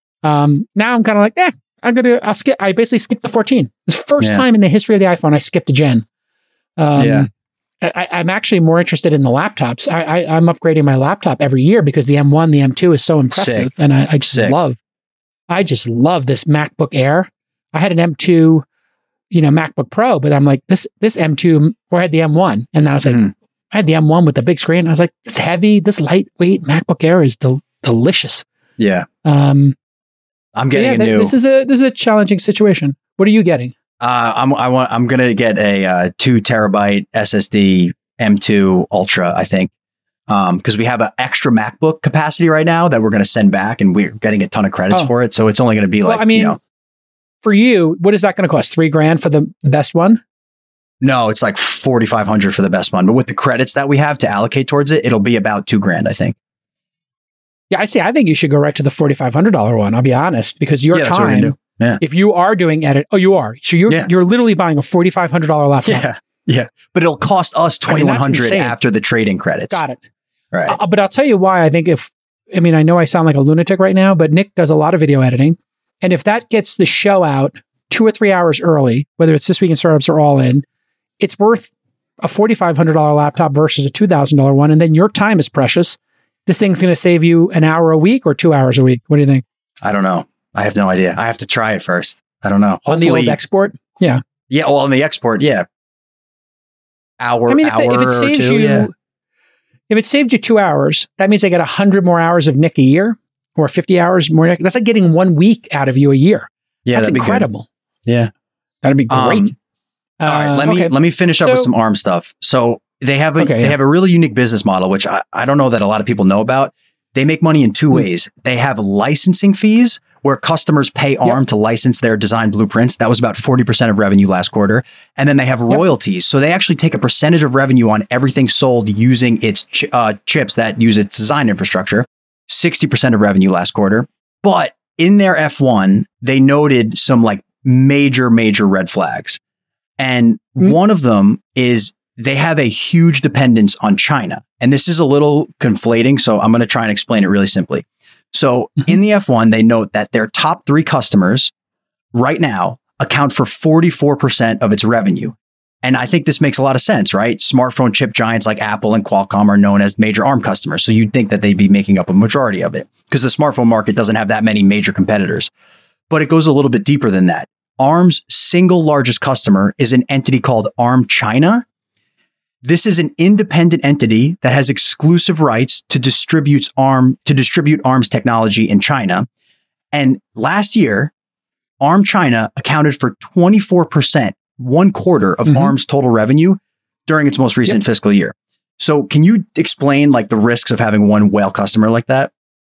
[SPEAKER 1] Um, now I'm kind of like, eh, I'm going to, I'll skip, I basically skipped the fourteen. It's the first yeah. time in the history of the iPhone I skipped a gen. Um, yeah. I, I'm actually more interested in the laptops. I, I, I'm upgrading my laptop every year because the M one, the M two is so impressive.
[SPEAKER 3] Sick.
[SPEAKER 1] And I, I just
[SPEAKER 3] Sick.
[SPEAKER 1] love, I just love this MacBook Air. I had an M two, you know, MacBook Pro, but I'm like, this, this M two, or I had the M one. And I was like, mm. I had the M one with the big screen. I was like, it's heavy. This lightweight MacBook Air is del- delicious.
[SPEAKER 3] Yeah.
[SPEAKER 1] Um,
[SPEAKER 3] I'm getting
[SPEAKER 1] yeah,
[SPEAKER 3] a new.
[SPEAKER 1] This is a this is a challenging situation. What are you getting?
[SPEAKER 3] Uh, I'm I want I'm gonna get a uh, two terabyte S S D M two Ultra. I think um, because we have an extra MacBook capacity right now that we're gonna send back, and we're getting a ton of credits
[SPEAKER 1] oh.
[SPEAKER 3] for it. So it's only gonna be
[SPEAKER 1] well,
[SPEAKER 3] like
[SPEAKER 1] I mean,
[SPEAKER 3] you know,
[SPEAKER 1] for you, what is that going to cost? Three grand for the best one?
[SPEAKER 3] No, it's like forty-five hundred for the best one. But with the credits that we have to allocate towards it, it'll be about two grand, I think.
[SPEAKER 1] Yeah, I see. I think you should go right to the forty-five hundred dollars one. I'll be honest, because your
[SPEAKER 3] yeah,
[SPEAKER 1] time,
[SPEAKER 3] yeah.
[SPEAKER 1] if you are doing edit, oh, you are. So you're
[SPEAKER 3] yeah.
[SPEAKER 1] you're literally buying a forty-five hundred dollars laptop.
[SPEAKER 3] Yeah, yeah. But it'll cost us twenty-one hundred dollars after the trading credits.
[SPEAKER 1] Got it.
[SPEAKER 3] Right.
[SPEAKER 1] Uh, but I'll tell you why I think if, I mean, I know I sound like a lunatic right now, but Nick does a lot of video editing. And if that gets the show out two or three hours early, whether it's This Week in Startups or All In, it's worth a forty-five hundred dollars laptop versus a two thousand dollars one. And then your time is precious. This thing's going to save you an hour a week or two hours a week. What do you think?
[SPEAKER 3] I don't know. I have no idea. I have to try it first. I don't know.
[SPEAKER 1] On the old export? Yeah.
[SPEAKER 3] Yeah. Well, on the export, yeah. Hour,
[SPEAKER 1] I mean, if,
[SPEAKER 3] hour
[SPEAKER 1] the, if it saves
[SPEAKER 3] or two,
[SPEAKER 1] you,
[SPEAKER 3] yeah.
[SPEAKER 1] if it saved you two hours, that means I get one hundred more hours of Nick a year or fifty hours more Nick. That's like getting one week out of you a year.
[SPEAKER 3] Yeah,
[SPEAKER 1] that's
[SPEAKER 3] that'd
[SPEAKER 1] incredible.
[SPEAKER 3] Be good. Yeah.
[SPEAKER 1] That'd be great.
[SPEAKER 3] Um, all right, let uh, me okay. let me finish up so, with some ARM stuff. So they have a okay, they yeah. have a really unique business model, which I, I don't know that a lot of people know about. They make money in two mm-hmm. ways. They have licensing fees where customers pay ARM yep. to license their design blueprints. That was about forty percent of revenue last quarter. And then they have royalties. Yep. So they actually take a percentage of revenue on everything sold using its ch- uh, chips that use its design infrastructure. sixty percent of revenue last quarter. But in their F one, they noted some like major, major red flags. And mm-hmm. one of them is they have a huge dependence on China. And this is a little conflating, so I'm going to try and explain it really simply. So mm-hmm. in the F one, they note that their top three customers right now account for forty-four percent of its revenue. And I think this makes a lot of sense, right? Smartphone chip giants like Apple and Qualcomm are known as major ARM customers. So you'd think that they'd be making up a majority of it because the smartphone market doesn't have that many major competitors. But it goes a little bit deeper than that. ARM's single largest customer is an entity called ARM China. This is an independent entity that has exclusive rights to distribute ARM to distribute ARM's technology in China. And last year, ARM China accounted for twenty-four percent, one quarter of mm-hmm. ARM's total revenue during its most recent yep. fiscal year. So can you explain like the risks of having one whale customer like that?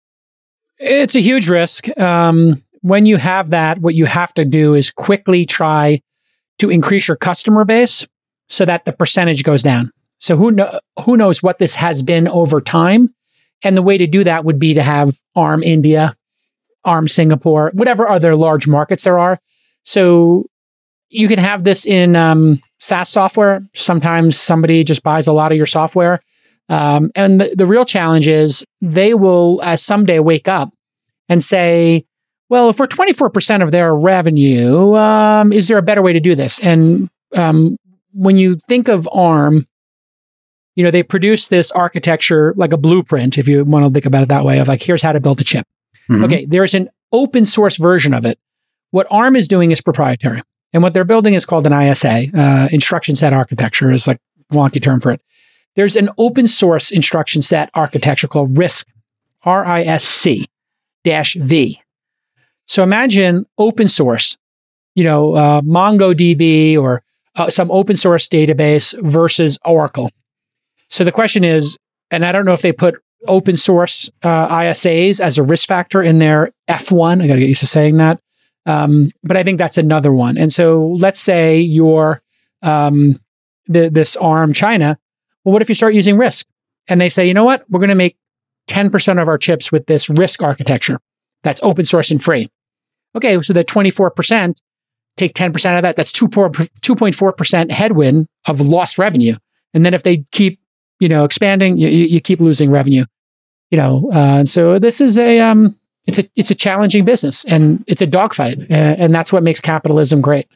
[SPEAKER 1] It's a huge risk. Um, when you have that, what you have to do is quickly try to increase your customer base so that the percentage goes down. So who know, who knows what this has been over time? And the way to do that would be to have ARM India, ARM Singapore, whatever other large markets there are. So you can have this in um, SaaS software. Sometimes somebody just buys a lot of your software. Um, and the, the real challenge is they will uh, someday wake up and say, well, if we're twenty-four percent of their revenue, um, is there a better way to do this? And um, when you think of ARM, you know, they produce this architecture like a blueprint, if you want to think about it that way, of like, here's how to build a chip. Mm-hmm. Okay, there's an open source version of it. What ARM is doing is proprietary. And what they're building is called an I S A, uh, instruction set architecture is like a wonky term for it. There's an open source instruction set architecture called RISC, R I S C dash V. So imagine open source, you know, uh, MongoDB or uh, some open source database versus Oracle. So the question is, and I don't know if they put open source uh, I S As as a risk factor in their F one. I got to get used to saying that. Um, but I think that's another one. And so let's say you're um, the, this ARM China. Well, what if you start using RISC? And they say, you know what? We're going to make ten percent of our chips with this RISC architecture that's open source and free. Okay, so that twenty-four percent, take ten percent of that, that's two point four percent headwind of lost revenue. And then if they keep, you know, expanding, you, you keep losing revenue. You know, uh, so this is a um, it's a it's a challenging business, and it's a dogfight, uh, and that's what makes capitalism great.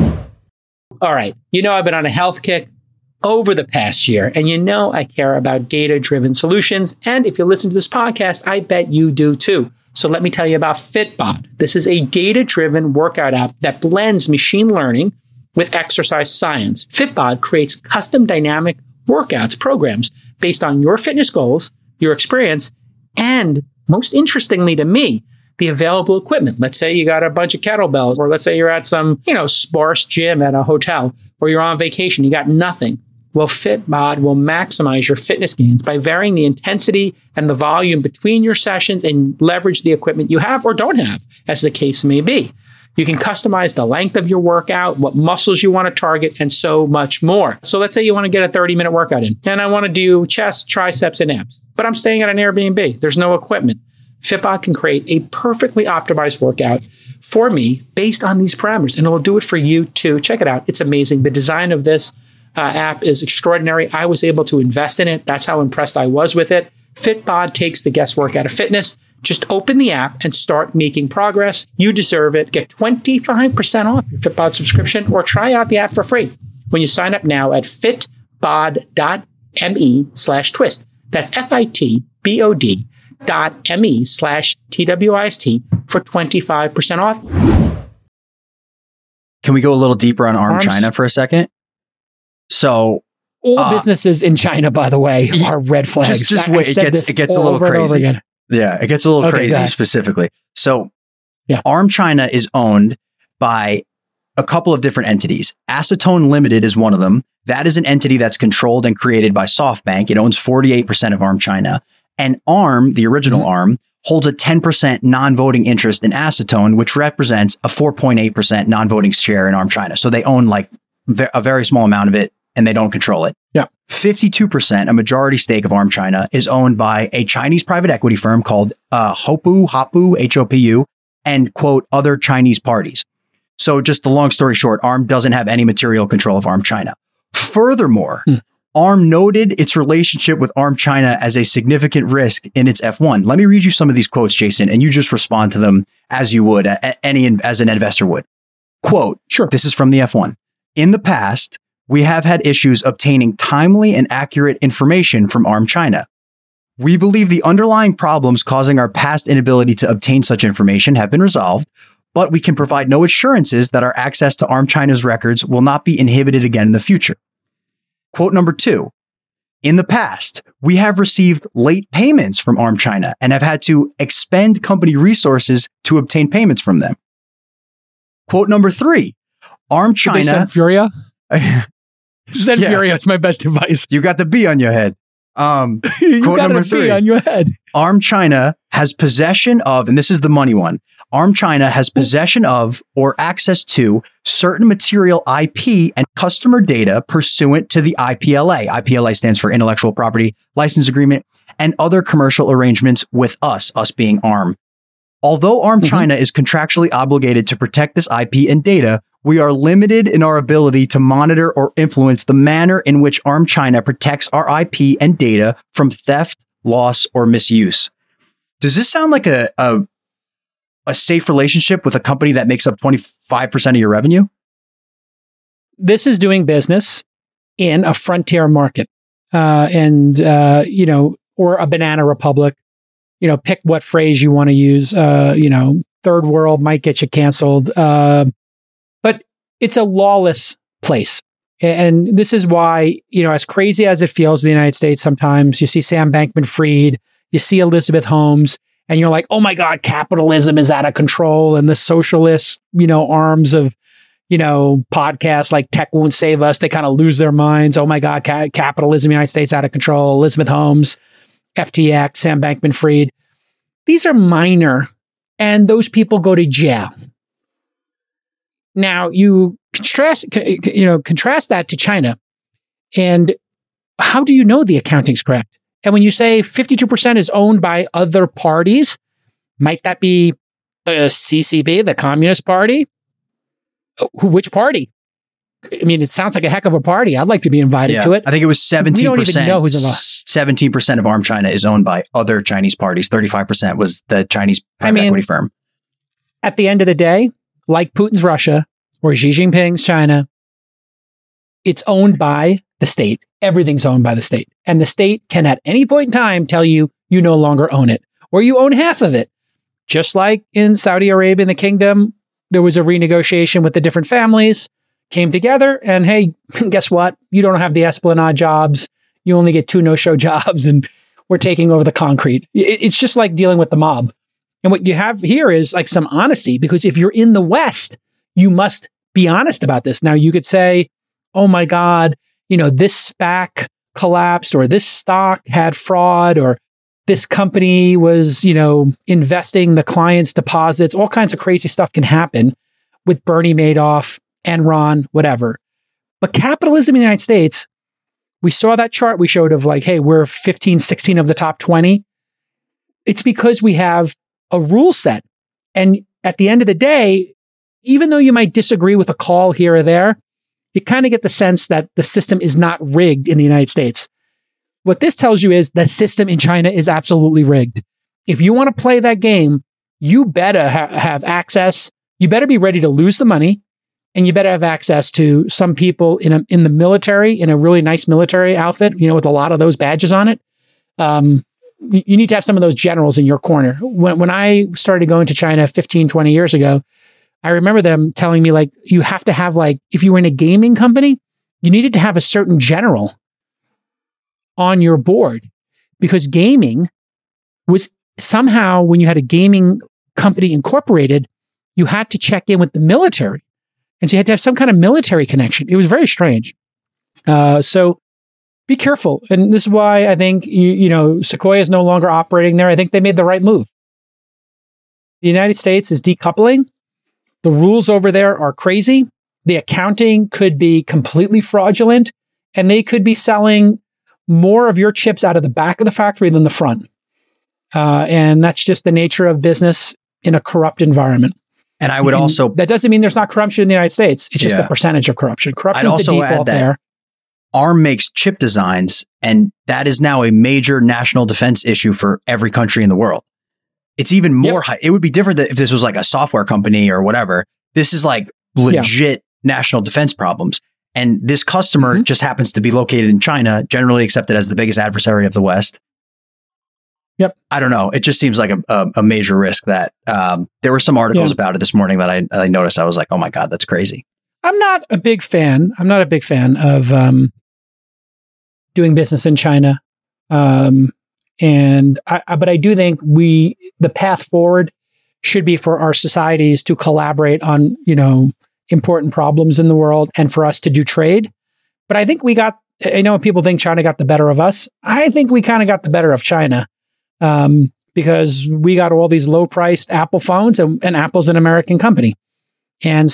[SPEAKER 1] All right, you know, I've been on a health kick over the past year, and you know I care about data-driven solutions. And if you listen to this podcast, I bet you do too. So let me tell you about Fitbod. This is a data-driven workout app that blends machine learning with exercise science. Fitbod creates custom dynamic workouts programs based on your fitness goals, your experience, and most interestingly to me, the available equipment. Let's say you got a bunch of kettlebells, or let's say you're at some, you know, sparse gym at a hotel, or you're on vacation, you got nothing. Well, Fitbod will maximize your fitness gains by varying the intensity and the volume between your sessions and leverage the equipment you have or don't have, as the case may be. You can customize the length of your workout, what muscles you want to target, and so much more. So let's say you want to get a thirty-minute workout in, and I want to do chest, triceps, and abs, but I'm staying at an Airbnb. There's no equipment. Fitbod can create a perfectly optimized workout for me based on these parameters, and it will do it for you too. Check it out. It's amazing. The design of this uh, app is extraordinary. I was able to invest in it. That's how impressed I was with it. Fitbod takes the guesswork out of fitness. Just open the app and start making progress. You deserve it. Get twenty-five percent off your Fitbod subscription or try out the app for free when you sign up now at fitbod.me slash twist. That's F-I-T-B-O-D dot M-E slash T-W-I-S-T for twenty-five percent off.
[SPEAKER 3] Can we go a little deeper on ARM Arms? China for a second? So
[SPEAKER 1] all uh, businesses in China, by the way, are red flags.
[SPEAKER 3] Just, just wait. It gets, it gets a little crazy. Yeah, it gets a little okay, crazy specifically. So yeah. ARM China is owned by a couple of different entities. Acetone Limited is one of them. That is an entity that's controlled and created by SoftBank. It owns forty-eight percent of ARM China. And ARM, the original mm-hmm. ARM, holds a ten percent non-voting interest in Acetone, which represents a four point eight percent non-voting share in ARM China. So they own like ve- a very small amount of it and they don't control it.
[SPEAKER 1] Yeah.
[SPEAKER 3] fifty-two percent, a majority stake of ARM China, is owned by a Chinese private equity firm called uh, Hopu, Hapu, H O P U, and quote, other Chinese parties. So just the long story short, ARM doesn't have any material control of ARM China. Furthermore, hmm. ARM noted its relationship with ARM China as a significant risk in its F one. Let me read you some of these quotes, Jason, and you just respond to them as you would, any as an investor would. Quote,
[SPEAKER 1] sure.
[SPEAKER 3] This is from the F one. In the past, we have had issues obtaining timely and accurate information from ARM China. We believe the underlying problems causing our past inability to obtain such information have been resolved, but we can provide no assurances that our access to ARM China's records will not be inhibited again in the future. Quote number two, in the past, we have received late payments from ARM China and have had to expend company resources to obtain payments from them. Quote number three, ARM China...
[SPEAKER 1] Did they send Furia? Send yeah. Furia, it's my best device.
[SPEAKER 3] You got the B on your head. Um,
[SPEAKER 1] you
[SPEAKER 3] quote
[SPEAKER 1] got
[SPEAKER 3] number
[SPEAKER 1] a B
[SPEAKER 3] three,
[SPEAKER 1] on your head.
[SPEAKER 3] ARM China has possession of, and this is the money one, ARM China has possession of or access to certain material I P and customer data pursuant to the I P L A. I P L A stands for Intellectual Property License Agreement, and other commercial arrangements with us, us being ARM. Although ARM mm-hmm. China is contractually obligated to protect this I P and data, we are limited in our ability to monitor or influence the manner in which ARM China protects our I P and data from theft, loss, or misuse. Does this sound like a, a, a safe relationship with a company that makes up twenty-five percent of your revenue?
[SPEAKER 1] This is doing business in a frontier market, uh, and, uh, you know, or a banana republic. You know, pick what phrase you want to use. Uh, you know, third world might get you canceled. Uh, but it's a lawless place. And this is why, you know, as crazy as it feels in the United States, sometimes you see Sam Bankman-Fried, you see Elizabeth Holmes, and you're like, oh my God, capitalism is out of control. And the socialist, you know, arms of, you know, podcasts like Tech Won't Save Us, they kind of lose their minds. Oh my God, ca- capitalism in the United States out of control. Elizabeth Holmes, F T X, Sam Bankman-Fried. These are minor, and those people go to jail. Now you contrast, you know, contrast that to China, and how do you know the accounting's correct? And when you say fifty-two percent is owned by other parties, might that be the C C P, the Communist Party? Which party? I mean, it sounds like a heck of a party. I'd like to be invited
[SPEAKER 3] yeah,
[SPEAKER 1] to it.
[SPEAKER 3] I think it was seventeen percent.
[SPEAKER 1] We don't even know who's involved.
[SPEAKER 3] seventeen percent of ARM China is owned by other Chinese parties. thirty-five percent was the Chinese private I mean, equity firm.
[SPEAKER 1] At the end of the day, like Putin's Russia or Xi Jinping's China, it's owned by the state. Everything's owned by the state. And the state can at any point in time tell you, you no longer own it, or you own half of it. Just like in Saudi Arabia and the kingdom, there was a renegotiation with the different families, came together, and hey, guess what? You don't have the Esplanade jobs. You only get two no-show jobs, and we're taking over the concrete. It's just like dealing with the mob. And what you have here is like some honesty, because if you're in the West, you must be honest about this. Now, you could say, oh my God, you know, this SPAC collapsed, or this stock had fraud, or this company was, you know, investing the client's deposits. All kinds of crazy stuff can happen with Bernie Madoff, Enron, whatever. But capitalism in the United States, we saw that chart we showed of like, hey, we're fifteen, sixteen of the top twenty. It's because we have a rule set. And at the end of the day, even though you might disagree with a call here or there, you kind of get the sense that the system is not rigged in the United States. What this tells you is the system in China is absolutely rigged. If you want to play that game, you better ha- have access. You better be ready to lose the money, and you better have access to some people in a, in the military, in a really nice military outfit, you know, with a lot of those badges on it. Um, you, you need to have some of those generals in your corner. When, when I started going to China fifteen, twenty years ago, I remember them telling me, like, you have to have, like, if you were in a gaming company, you needed to have a certain general on your board, because gaming was somehow, when you had a gaming company incorporated, you had to check in with the military. And so you had to have some kind of military connection. It was very strange. Uh, so be careful. And this is why I think, you, you know, Sequoia is no longer operating there. I think they made the right move. The United States is decoupling. The rules over there are crazy. The accounting could be completely fraudulent, and they could be selling more of your chips out of the back of the factory than the front. Uh, and that's just the nature of business in a corrupt environment.
[SPEAKER 3] And I would
[SPEAKER 1] and
[SPEAKER 3] also...
[SPEAKER 1] That doesn't mean there's not corruption in the United States. It's just yeah. the percentage of corruption. Corruption is the default there.
[SPEAKER 3] ARM makes chip designs, and that is now a major national defense issue for every country in the world. It's even more... Yep. High. It would be different if this was like a software company or whatever. This is like legit yeah. national defense problems. And this customer mm-hmm. just happens to be located in China, generally accepted as the biggest adversary of the West.
[SPEAKER 1] Yep.
[SPEAKER 3] I don't know. It just seems like a, a, a major risk that um, there were some articles yeah. about it this morning that I, I noticed. I was like, oh my God, that's crazy.
[SPEAKER 1] I'm not a big fan. I'm not a big fan of um, doing business in China. Um, and I, I, but I do think we, the path forward should be for our societies to collaborate on, you know, important problems in the world and for us to do trade. But I think we got, I know people think China got the better of us. I think we kind of got the better of China. Um, because we got all these low priced Apple phones, and, and Apple's an American company. And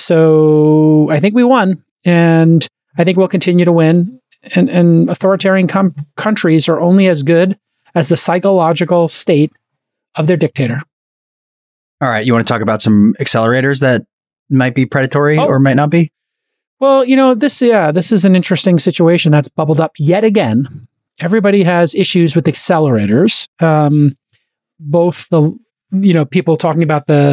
[SPEAKER 1] so I think we won, and I think we'll continue to win. And, and authoritarian com- countries are only as good as the psychological state of their dictator.
[SPEAKER 3] All right. You want to talk about some accelerators that might be predatory oh. or might not be?
[SPEAKER 1] Well, you know, this, yeah, this is an interesting situation that's bubbled up yet again. Everybody has issues with accelerators. Um, both the, you know, people talking about the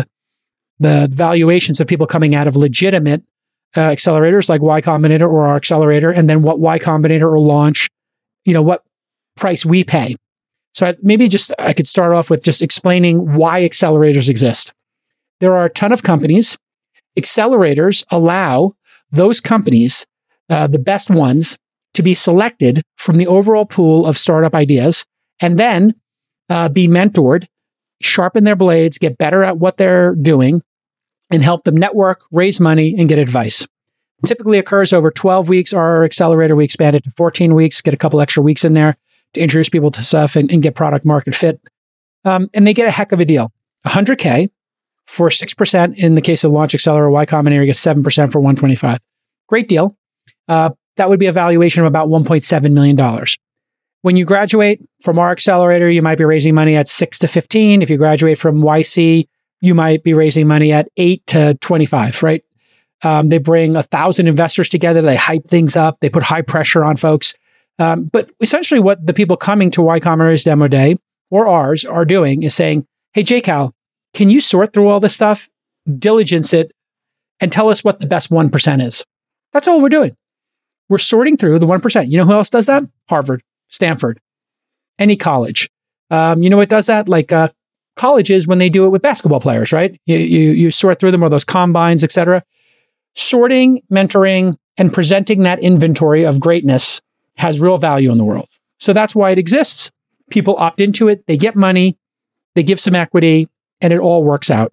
[SPEAKER 1] the valuations of people coming out of legitimate uh, accelerators like Y Combinator or our accelerator, and then what Y Combinator will launch, you know, what price we pay. So I, maybe just I could start off with just explaining why accelerators exist. There are a ton of companies. Accelerators allow those companies, uh, the best ones, to be selected from the overall pool of startup ideas, and then uh, be mentored, sharpen their blades, get better at what they're doing, and help them network, raise money, and get advice. It typically occurs over twelve weeks. Our accelerator, we expanded to fourteen weeks, get a couple extra weeks in there to introduce people to stuff and, and get product market fit. Um, and they get a heck of a deal. one hundred K for six percent in the case of Launch Accelerator. Y Combinator gets seven percent for one hundred twenty-five. Great deal. Uh, that would be a valuation of about one point seven million dollars. When you graduate from our accelerator, you might be raising money at six to fifteen. If you graduate from Y C, you might be raising money at eight to twenty-five, right? Um, they bring a thousand investors together. They hype things up. They put high pressure on folks. Um, but essentially what the people coming to Y Combinator's demo day or ours are doing is saying, hey, J Cal, can you sort through all this stuff, diligence it, and tell us what the best one percent is? That's all we're doing. We're sorting through the one percent. You know who else does that? Harvard, Stanford, any college. Um, you know what does that? Like uh, colleges when they do it with basketball players, right? You, you, you sort through them, or those combines, et cetera. Sorting, mentoring, and presenting that inventory of greatness has real value in the world. So that's why it exists. People opt into it. They get money. They give some equity, and it all works out.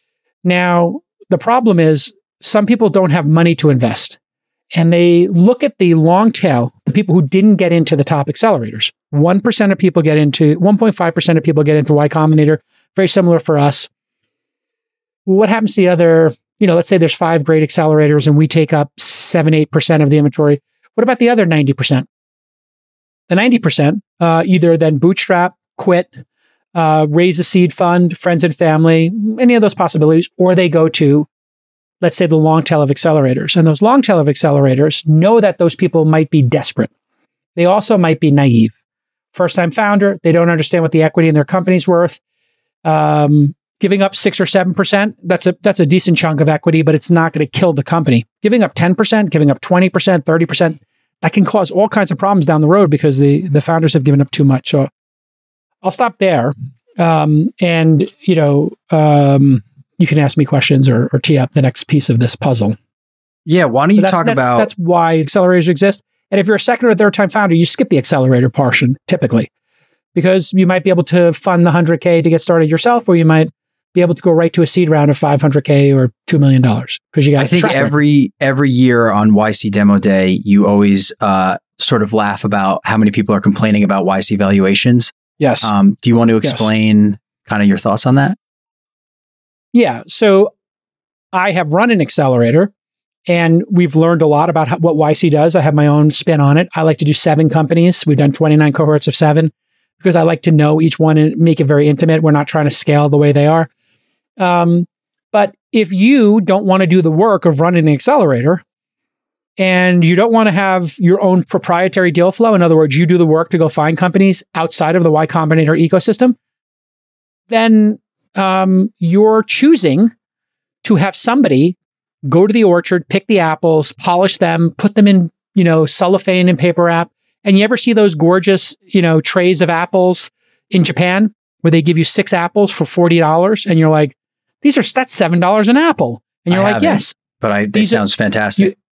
[SPEAKER 1] Now, the problem is some people don't have money to invest. And they look at the long tail, the people who didn't get into the top accelerators. one percent of people get into, one point five percent of people get into Y Combinator. Very similar for us. What happens to the other, you know, let's say there's five great accelerators and we take up seven, eight percent of the inventory. What about the other ninety percent? The ninety percent uh, either then bootstrap, quit, uh, raise a seed fund, friends and family, any of those possibilities, or they go to, let's say, the long tail of accelerators. And those long tail of accelerators know that those people might be desperate. They also might be naive. First-time founder, they don't understand what the equity in their company's worth. Um, giving up six or seven percent, that's a that's a decent chunk of equity, but it's not going to kill the company. Giving up ten percent, giving up twenty percent, thirty percent, that can cause all kinds of problems down the road because the, the founders have given up too much. So I'll stop there. Um, and, you know, um, you can ask me questions or, or tee up the next piece of this puzzle.
[SPEAKER 3] Yeah, why don't you
[SPEAKER 1] that's,
[SPEAKER 3] talk
[SPEAKER 1] that's,
[SPEAKER 3] about...
[SPEAKER 1] That's why accelerators exist. And if you're a second or third time founder, you skip the accelerator portion typically because you might be able to fund the one hundred K to get started yourself, or you might be able to go right to a seed round of five hundred K or two million dollars because you got
[SPEAKER 3] I think every every year on Y C Demo Day, you always uh, sort of laugh about how many people are complaining about Y C valuations.
[SPEAKER 1] Yes.
[SPEAKER 3] Um, do you want to explain yes. kind of your thoughts on that?
[SPEAKER 1] Yeah. So I have run an accelerator and we've learned a lot about how, what Y C does. I have my own spin on it. I like to do seven companies. We've done twenty-nine cohorts of seven because I like to know each one and make it very intimate. We're not trying to scale the way they are. Um, but if you don't want to do the work of running an accelerator and you don't want to have your own proprietary deal flow, in other words, you do the work to go find companies outside of the Y Combinator ecosystem, then um, you're choosing to have somebody go to the orchard, pick the apples, polish them, put them in, you know, cellophane and paper wrap. And you ever see those gorgeous, you know, trays of apples in Japan where they give you six apples for forty dollars and you're like, these are, that's seven dollars an apple. And you're
[SPEAKER 3] I
[SPEAKER 1] like, yes.
[SPEAKER 3] But I, this sounds are, fantastic.
[SPEAKER 1] You,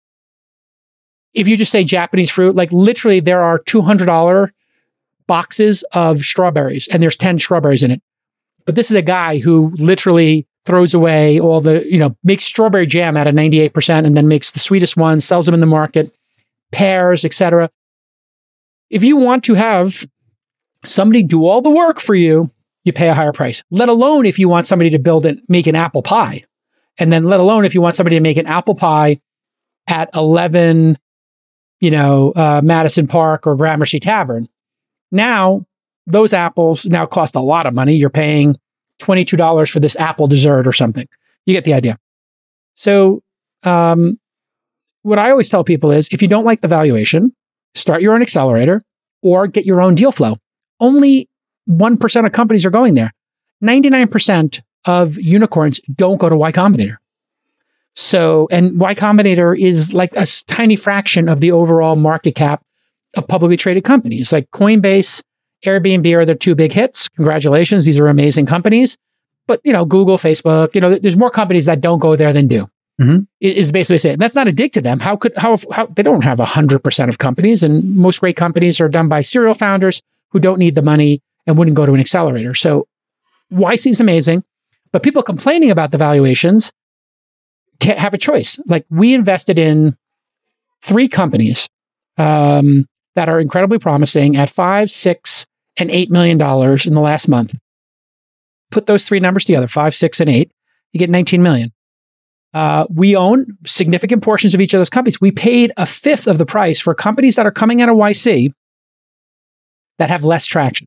[SPEAKER 1] if you just say Japanese fruit, like literally there are two hundred dollars boxes of strawberries and there's ten strawberries in it. But this is a guy who literally throws away all the, you know, makes strawberry jam out of ninety-eight percent and then makes the sweetest ones, sells them in the market, pears, et cetera. If you want to have somebody do all the work for you, you pay a higher price, let alone if you want somebody to build it, make an apple pie. And then let alone if you want somebody to make an apple pie at eleven, you know, uh, Madison Park or Gramercy Tavern. Now, those apples now cost a lot of money. You're paying twenty-two dollars for this apple dessert or something. You get the idea. So um, what I always tell people is if you don't like the valuation, start your own accelerator or get your own deal flow. Only one percent of companies are going there. ninety-nine percent of unicorns don't go to Y Combinator. So, and Y Combinator is like a tiny fraction of the overall market cap of publicly traded companies. Like Coinbase, Airbnb are the two big hits. Congratulations. These are amazing companies. But, you know, Google, Facebook, you know, there's more companies that don't go there than do. Mm-hmm. Is basically saying that's not a dig to them. How could, how, how they don't have one hundred percent of companies, and most great companies are done by serial founders who don't need the money and wouldn't go to an accelerator. So Y C is amazing, but people complaining about the valuations can't have a choice. Like we invested in three companies um, that are incredibly promising at five, six, and eight million dollars in the last month. Put those three numbers together, five, six, and eight, you get nineteen million. Uh, we own significant portions of each of those companies. We paid a fifth of the price for companies that are coming out of Y C that have less traction.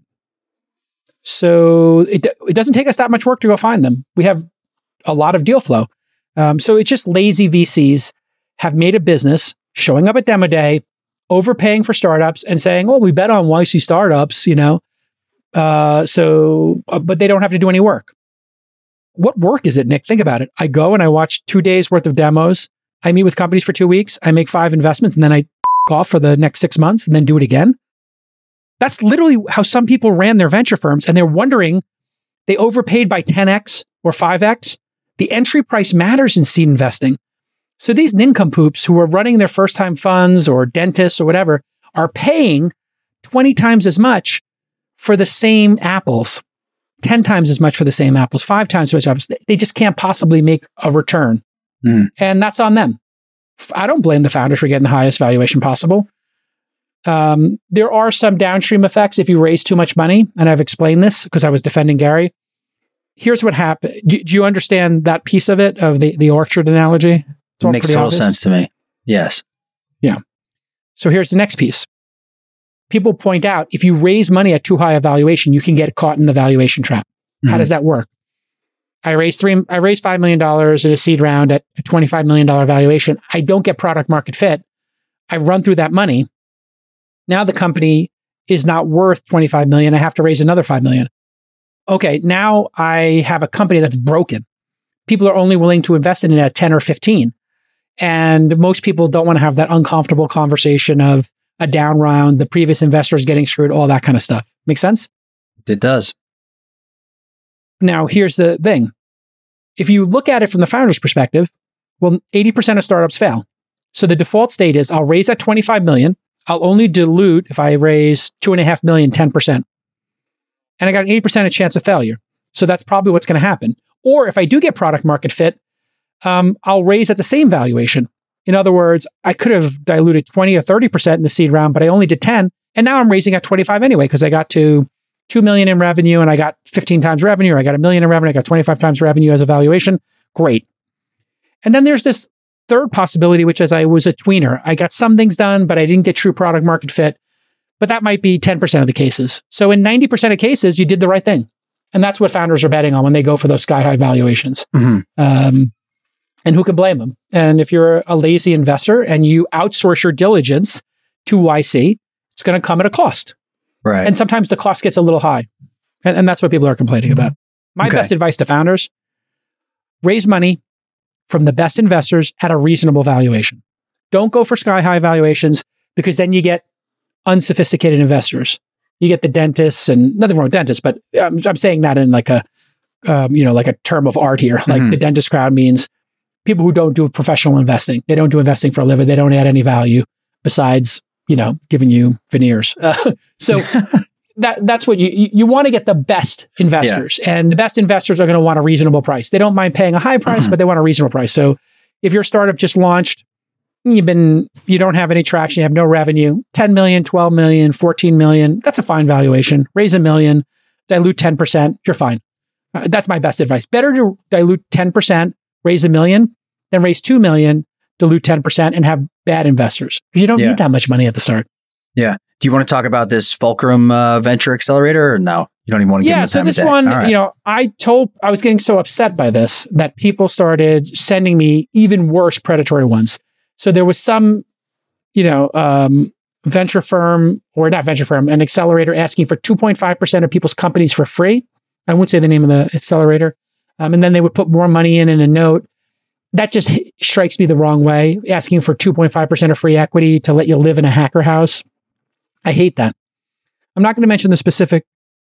[SPEAKER 1] So it, it doesn't take us that much work to go find them. We have a lot of deal flow. Um, so it's just lazy V Cs have made a business showing up at Demo Day, overpaying for startups and saying, oh, we bet on Y C startups, you know. Uh, so, uh, but they don't have to do any work. What work is it, Nick? Think about it. I go and I watch two days worth of demos. I meet with companies for two weeks. I make five investments and then I off for the next six months and then do it again. That's literally how some people ran their venture firms, and they're wondering, they overpaid by ten x or five x. The entry price matters in seed investing. So these nincompoops who are running their first time funds or dentists or whatever are paying twenty times as much for the same apples, ten times as much for the same apples, five times as much apples. They just can't possibly make a return. Mm. And that's on them. I don't blame the founders for getting the highest valuation possible. Um, there are some downstream effects if you raise too much money, and I've explained this because I was defending Gary. Here's what happened. Do, do you understand that piece of it, of the, the orchard analogy?
[SPEAKER 3] It makes total obvious. sense to me. Yes.
[SPEAKER 1] Yeah. So here's the next piece. People point out, if you raise money at too high a valuation, you can get caught in the valuation trap. Mm-hmm. How does that work? I raised three, I raised five million dollars in a seed round at a twenty-five million dollars valuation. I don't get product market fit. I run through that money. Now the company is not worth twenty-five million dollars. I have to raise another five million dollars. Okay, now I have a company that's broken. People are only willing to invest in it at ten or fifteen. And most people don't want to have that uncomfortable conversation of a down round, the previous investors getting screwed, all that kind of stuff. Make sense?
[SPEAKER 3] It does.
[SPEAKER 1] Now, here's the thing. If you look at it from the founder's perspective, well, eighty percent of startups fail. So the default state is I'll raise at twenty-five million dollars. I'll only dilute if I raise two and a half million, ten percent. And I got an eighty percent chance of failure. So that's probably what's going to happen. Or if I do get product market fit, um, I'll raise at the same valuation. In other words, I could have diluted twenty or thirty percent in the seed round, but I only did ten. And now I'm raising at twenty-five anyway, because I got to two million in revenue and I got fifteen times revenue, or I got a million in revenue, I got twenty-five times revenue as a valuation. Great. And then there's this third possibility, which is I was a tweener. I got some things done, but I didn't get true product market fit. But that might be ten percent of the cases. So in ninety percent of cases, you did the right thing. And that's what founders are betting on when they go for those sky high valuations. Mm-hmm. Um, and who can blame them? And if you're a lazy investor and you outsource your diligence to Y C, it's going to come at a cost.
[SPEAKER 3] Right.
[SPEAKER 1] And sometimes the cost gets a little high. And, and that's what people are complaining about. My okay. best advice to founders, raise money from the best investors at a reasonable valuation. Don't go for sky high valuations, because then you get unsophisticated investors. You get the dentists, and nothing wrong with dentists, but I'm, I'm saying that in like a, um, you know, like a term of art here. Like mm-hmm. the dentist crowd means people who don't do professional investing. They don't do investing for a living. They don't add any value besides, you know, giving you veneers. Uh, so that that's what you, you, you want to get the best investors, yeah. and the best investors are going to want a reasonable price. They don't mind paying a high price, mm-hmm. but they want a reasonable price. So if your startup just launched, you've been, you don't have any traction, you have no revenue, ten million, twelve million, fourteen million, that's a fine valuation. Raise a million, dilute ten percent, you're fine. Uh, that's my best advice. Better to dilute ten percent, raise a million, than raise two million, dilute ten percent, and have bad investors. Because you don't yeah. need that much money at the start.
[SPEAKER 3] Yeah. Do you want to talk about this Fulcrum uh, Venture Accelerator, or no? You don't even want to
[SPEAKER 1] yeah,
[SPEAKER 3] give them the
[SPEAKER 1] so
[SPEAKER 3] time
[SPEAKER 1] this one,
[SPEAKER 3] right.
[SPEAKER 1] you know, I told, I was getting so upset by this that people started sending me even worse predatory ones. So there was some, you know, um, venture firm, or not venture firm, an accelerator asking for two point five percent of people's companies for free. I wouldn't say the name of the accelerator. Um, and then they would put more money in in a note. That just strikes me the wrong way, asking for two point five percent of free equity to let you live in a hacker house. I hate that. I'm not going to mention the specific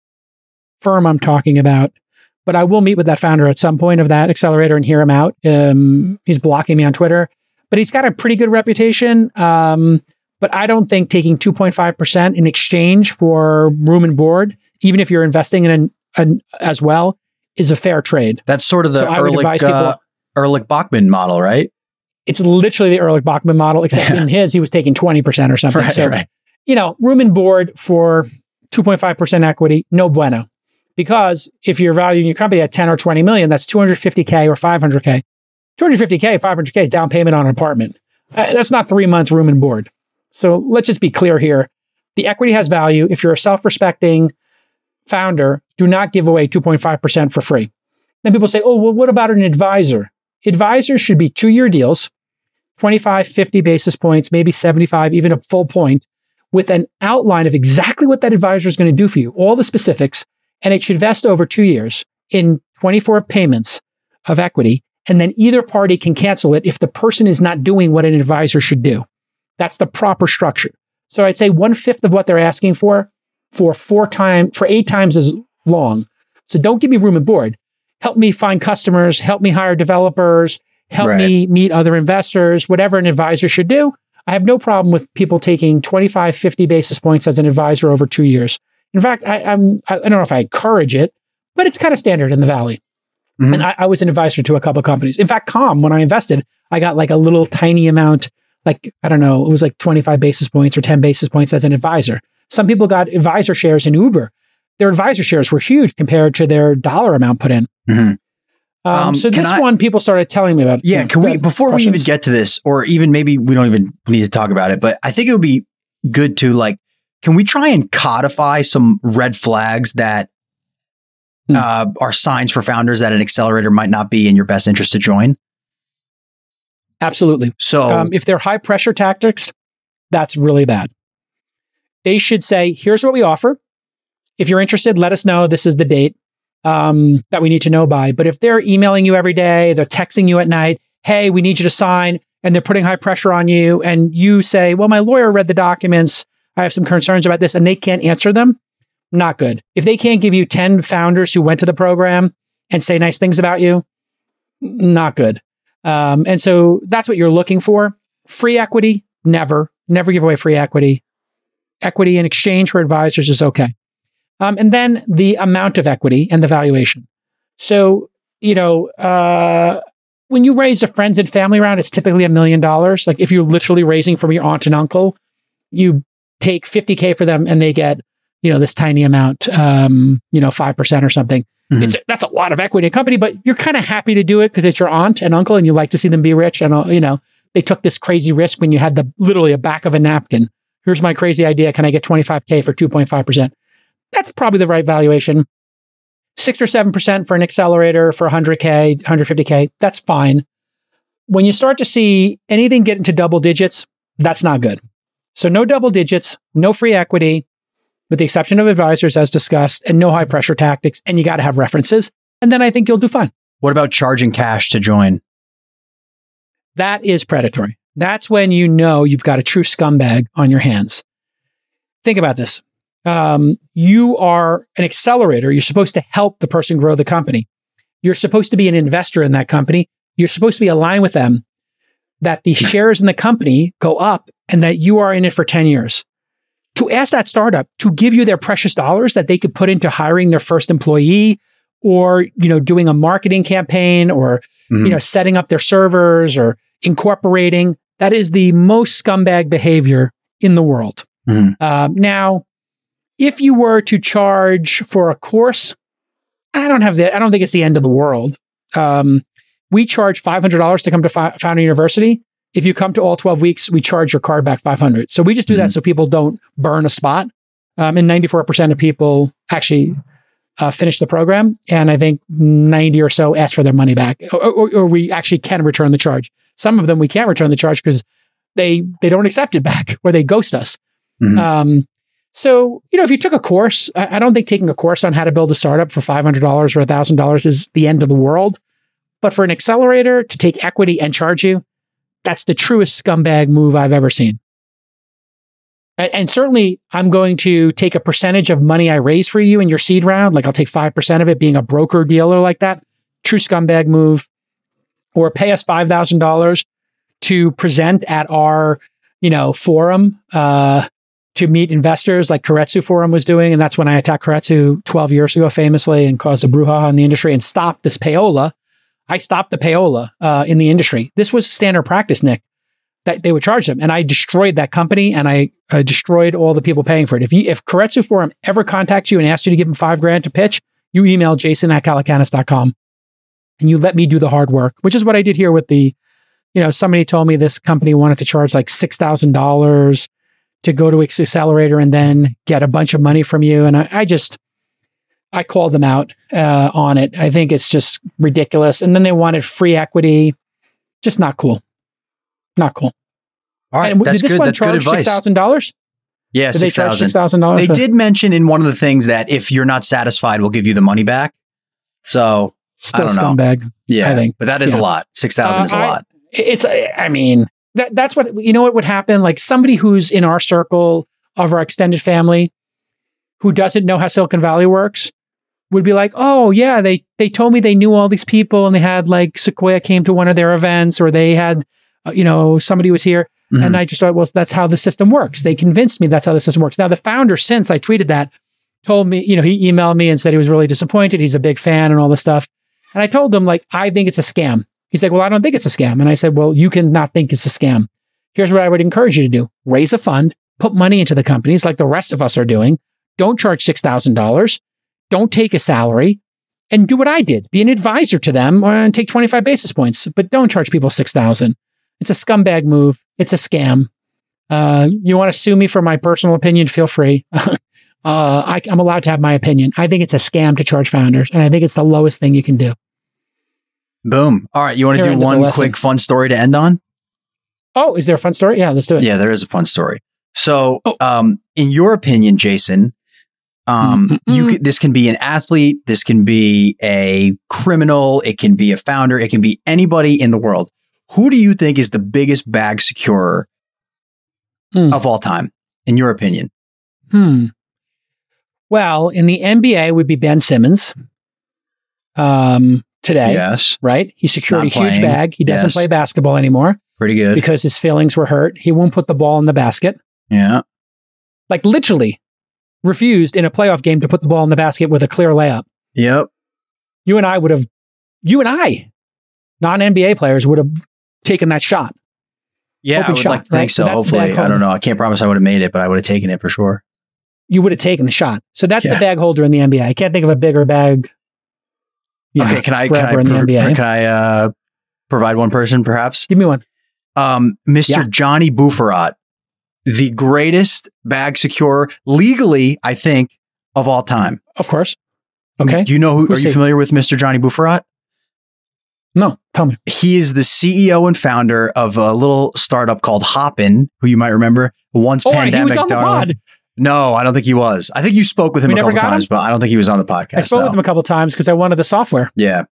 [SPEAKER 1] firm I'm talking about, but I will meet with that founder at some point of that accelerator and hear him out. Um, he's blocking me on Twitter. But he's got a pretty good reputation. Um, but I don't think taking two point five percent in exchange for room and board, even if you're investing in an, an as well, is a fair trade.
[SPEAKER 3] That's sort of the so Ehrlich, uh, Ehrlich Bachman model, right?
[SPEAKER 1] It's literally the Ehrlich Bachman model, except yeah. in his, he was taking twenty percent or something.
[SPEAKER 3] Right,
[SPEAKER 1] so,
[SPEAKER 3] right.
[SPEAKER 1] you know, room and board for two point five percent equity, no bueno. Because if you're valuing your company at ten or twenty million, that's two hundred fifty K or five hundred K. two hundred fifty K, five hundred K is down payment on an apartment. Uh, that's not three months room and board. So let's just be clear here. The equity has value. If you're a self-respecting founder, do not give away two point five percent for free. Then people say, oh, well, what about an advisor? Advisors should be two-year deals, twenty-five, fifty basis points, maybe seventy-five, even a full point, with an outline of exactly what that advisor is going to do for you, all the specifics, and it should vest over two years in twenty-four payments of equity. And then either party can cancel it if the person is not doing what an advisor should do. That's the proper structure. So I'd say one fifth of what they're asking for, for four times, for eight times as long. So don't give me room and board. Help me find customers, help me hire developers, help right. me meet other investors, whatever an advisor should do. I have no problem with people taking twenty-five, fifty basis points as an advisor over two years. In fact, I, I'm, I don't know if I encourage it, but it's kind of standard in the Valley. Mm-hmm. And I, I was an advisor to a couple of companies. In fact, Calm, when I invested, I got like a little tiny amount, like, I don't know, it was like twenty-five basis points or ten basis points as an advisor. Some people got advisor shares in Uber. Their advisor shares were huge compared to their dollar amount put in. Mm-hmm. Um, um, so this I, one, people started telling me about.
[SPEAKER 3] Yeah,
[SPEAKER 1] you know,
[SPEAKER 3] can we, before questions? we even get to this, or even maybe we don't even need to talk about it, but I think it would be good to like, can we try and codify some red flags that Hmm. Uh, are signs for founders that an accelerator might not be in your best interest to join?
[SPEAKER 1] Absolutely.
[SPEAKER 3] So
[SPEAKER 1] um, if they're high pressure tactics, that's really bad. They should say, here's what we offer. If you're interested, let us know. This is the date um, that we need to know by. But if they're emailing you every day, they're texting you at night, hey, we need you to sign, and they're putting high pressure on you, and you say, well, my lawyer read the documents, I have some concerns about this, and they can't answer them, not good. If they can't give you ten founders who went to the program and say nice things about you, not good. Um, and so that's what you're looking for. Free equity, never, never give away free equity. Equity in exchange for advisors is okay. Um, and then the amount of equity and the valuation. So, you know, uh, when you raise a friends and family round, it's typically a million dollars. Like if you're literally raising from your aunt and uncle, you take fifty K for them and they get, you know, this tiny amount, um, you know, five percent or something. Mm-hmm. It's, that's a lot of equity in a company, but you're kind of happy to do it because it's your aunt and uncle and you like to see them be rich. And, uh, you know, they took this crazy risk when you had the literally a back of a napkin. Here's my crazy idea. Can I get twenty-five K for two point five percent? That's probably the right valuation. Six or seven percent for an accelerator for one hundred K, one hundred fifty K. That's fine. When you start to see anything get into double digits, that's not good. So no double digits, no free equity, with the exception of advisors as discussed, and no high pressure tactics. And you got to have references. And then I think you'll do fine.
[SPEAKER 3] What about charging cash to join?
[SPEAKER 1] That is predatory. That's when you know you've got a true scumbag on your hands. Think about this. Um, you are an accelerator. You're supposed to help the person grow the company. You're supposed to be an investor in that company. You're supposed to be aligned with them that the shares in the company go up and that you are in it for ten years. To ask that startup to give you their precious dollars that they could put into hiring their first employee or, you know, doing a marketing campaign or, mm-hmm. you know, setting up their servers or incorporating, that is the most scumbag behavior in the world. Mm-hmm. Um, now, if you were to charge for a course, I don't have the, I don't think it's the end of the world. Um, we charge five hundred dollars to come to F- Founder University. If you come to all twelve weeks, we charge your card back five hundred dollars. So we just do mm-hmm. that so people don't burn a spot. Um, and ninety-four percent of people actually uh, finish the program. And I think ninety or so ask for their money back, or, or, or we actually can return the charge. Some of them we can't return the charge because they they don't accept it back or they ghost us. Mm-hmm. Um, so, you know, if you took a course, I, I don't think taking a course on how to build a startup for five hundred dollars or one thousand dollars is the end of the world. But for an accelerator to take equity and charge you, that's the truest scumbag move I've ever seen. And, and certainly, I'm going to take a percentage of money I raise for you in your seed round. Like I'll take five percent of it, being a broker dealer like that. True scumbag move. Or pay us five thousand dollars to present at our, you know, forum uh, to meet investors like Keiretsu Forum was doing. And that's when I attacked Keiretsu twelve years ago famously and caused a brouhaha in the industry and stopped this payola. I stopped the payola uh, in the industry. This was standard practice, Nick, that they would charge them. And I destroyed that company and I uh, destroyed all the people paying for it. If you, if Keiretsu Forum ever contacts you and asks you to give them five grand to pitch, you email jason at calacanis dot com and you let me do the hard work, which is what I did here with the, you know, somebody told me this company wanted to charge like six thousand dollars to go to Accelerator and then get a bunch of money from you. And I, I just, I called them out uh, on it. I think it's just ridiculous. And then they wanted free equity. Just not cool. Not cool.
[SPEAKER 3] All right,
[SPEAKER 1] and
[SPEAKER 3] that's
[SPEAKER 1] did this
[SPEAKER 3] good.
[SPEAKER 1] one
[SPEAKER 3] That's
[SPEAKER 1] charge
[SPEAKER 3] good advice.
[SPEAKER 1] six thousand dollars?
[SPEAKER 3] Yeah,
[SPEAKER 1] did they
[SPEAKER 3] six
[SPEAKER 1] charge
[SPEAKER 3] thousand.
[SPEAKER 1] six thousand dollars?
[SPEAKER 3] They did mention in one of the things that if you're not satisfied, we'll give you the money back. So
[SPEAKER 1] Still
[SPEAKER 3] I don't
[SPEAKER 1] scumbag.
[SPEAKER 3] know. Yeah,
[SPEAKER 1] I think.
[SPEAKER 3] But that is
[SPEAKER 1] yeah.
[SPEAKER 3] a lot. six thousand
[SPEAKER 1] uh,
[SPEAKER 3] is a
[SPEAKER 1] I,
[SPEAKER 3] lot.
[SPEAKER 1] It's, I mean, that that's what, you know what would happen? Like somebody who's in our circle of our extended family who doesn't know how Silicon Valley works would be like, oh yeah, they, they told me they knew all these people and they had like Sequoia came to one of their events or they had, uh, you know, somebody was here. Mm-hmm. And I just thought, well, that's how the system works. They convinced me that's how the system works. Now the founder, since I tweeted that, told me, you know, he emailed me and said he was really disappointed. He's a big fan and all this stuff. And I told him like, I think it's a scam. He's like, well, I don't think it's a scam. And I said, well, you can not think it's a scam. Here's what I would encourage you to do. Raise a fund, put money into the companies like the rest of us are doing. Don't charge six thousand dollars. Don't take a salary and do what I did. Be an advisor to them and take twenty-five basis points, but don't charge people six thousand dollars. It's a scumbag move. It's a scam. Uh, you want to sue me for my personal opinion? Feel free. uh, I, I'm allowed to have my opinion. I think it's a scam to charge founders, and I think it's the lowest thing you can do.
[SPEAKER 3] Boom. All right. You want to do one quick fun story to end on?
[SPEAKER 1] Oh, is there a fun story? Yeah, let's do it.
[SPEAKER 3] Yeah, there is a fun story. So, oh. um, in your opinion, Jason, um, Mm-mm. you c- this can be an athlete, this can be a criminal, it can be a founder, it can be anybody in the world. Who do you think is the biggest bag securer mm. of all time, in your opinion?
[SPEAKER 1] Hmm. Well, in the N B A would be Ben Simmons. Um, today,
[SPEAKER 3] yes,
[SPEAKER 1] right? He secured
[SPEAKER 3] Not
[SPEAKER 1] a huge
[SPEAKER 3] playing.
[SPEAKER 1] bag. He doesn't
[SPEAKER 3] Yes.
[SPEAKER 1] play basketball anymore.
[SPEAKER 3] Pretty good.
[SPEAKER 1] Because his feelings were hurt. He won't put the ball in the basket.
[SPEAKER 3] Yeah.
[SPEAKER 1] Like literally refused in a playoff game to put the ball in the basket with a clear layup.
[SPEAKER 3] Yep.
[SPEAKER 1] You and I would have, you and I, non-N B A players would have taken that shot.
[SPEAKER 3] Yeah,
[SPEAKER 1] Open
[SPEAKER 3] I would
[SPEAKER 1] shot,
[SPEAKER 3] like to think
[SPEAKER 1] right?
[SPEAKER 3] so.
[SPEAKER 1] So that's the
[SPEAKER 3] Hopefully,
[SPEAKER 1] bag
[SPEAKER 3] I don't
[SPEAKER 1] holder.
[SPEAKER 3] know. I can't promise I would have made it, but I would have taken it for sure.
[SPEAKER 1] You would have taken the shot. So that's
[SPEAKER 3] Yeah.
[SPEAKER 1] the bag holder in the N B A. I can't think of a bigger bag. Yeah,
[SPEAKER 3] okay, can I can I,
[SPEAKER 1] grabber in the
[SPEAKER 3] prov-
[SPEAKER 1] N B A.
[SPEAKER 3] can I uh, provide one person perhaps?
[SPEAKER 1] Give me one.
[SPEAKER 3] Um, Mister
[SPEAKER 1] Yeah.
[SPEAKER 3] Johnny Bufferat, the greatest bag secure legally, I think, of all time.
[SPEAKER 1] Of course. Okay.
[SPEAKER 3] Do you know who?
[SPEAKER 1] Who's
[SPEAKER 3] are you
[SPEAKER 1] he?
[SPEAKER 3] familiar with Mister Johnny Bufferat?
[SPEAKER 1] No, tell me.
[SPEAKER 3] He is the C E O and founder of a little startup called Hopin, who you might remember. Once
[SPEAKER 1] Oh, right,
[SPEAKER 3] pandemic
[SPEAKER 1] he was on the
[SPEAKER 3] darling.
[SPEAKER 1] pod.
[SPEAKER 3] No, I don't think he was. I think you spoke with him
[SPEAKER 1] We
[SPEAKER 3] a
[SPEAKER 1] never
[SPEAKER 3] couple
[SPEAKER 1] got
[SPEAKER 3] times,
[SPEAKER 1] him?
[SPEAKER 3] but I don't think he was on the podcast.
[SPEAKER 1] I spoke
[SPEAKER 3] no.
[SPEAKER 1] with him a couple of times because I wanted the software.
[SPEAKER 3] Yeah.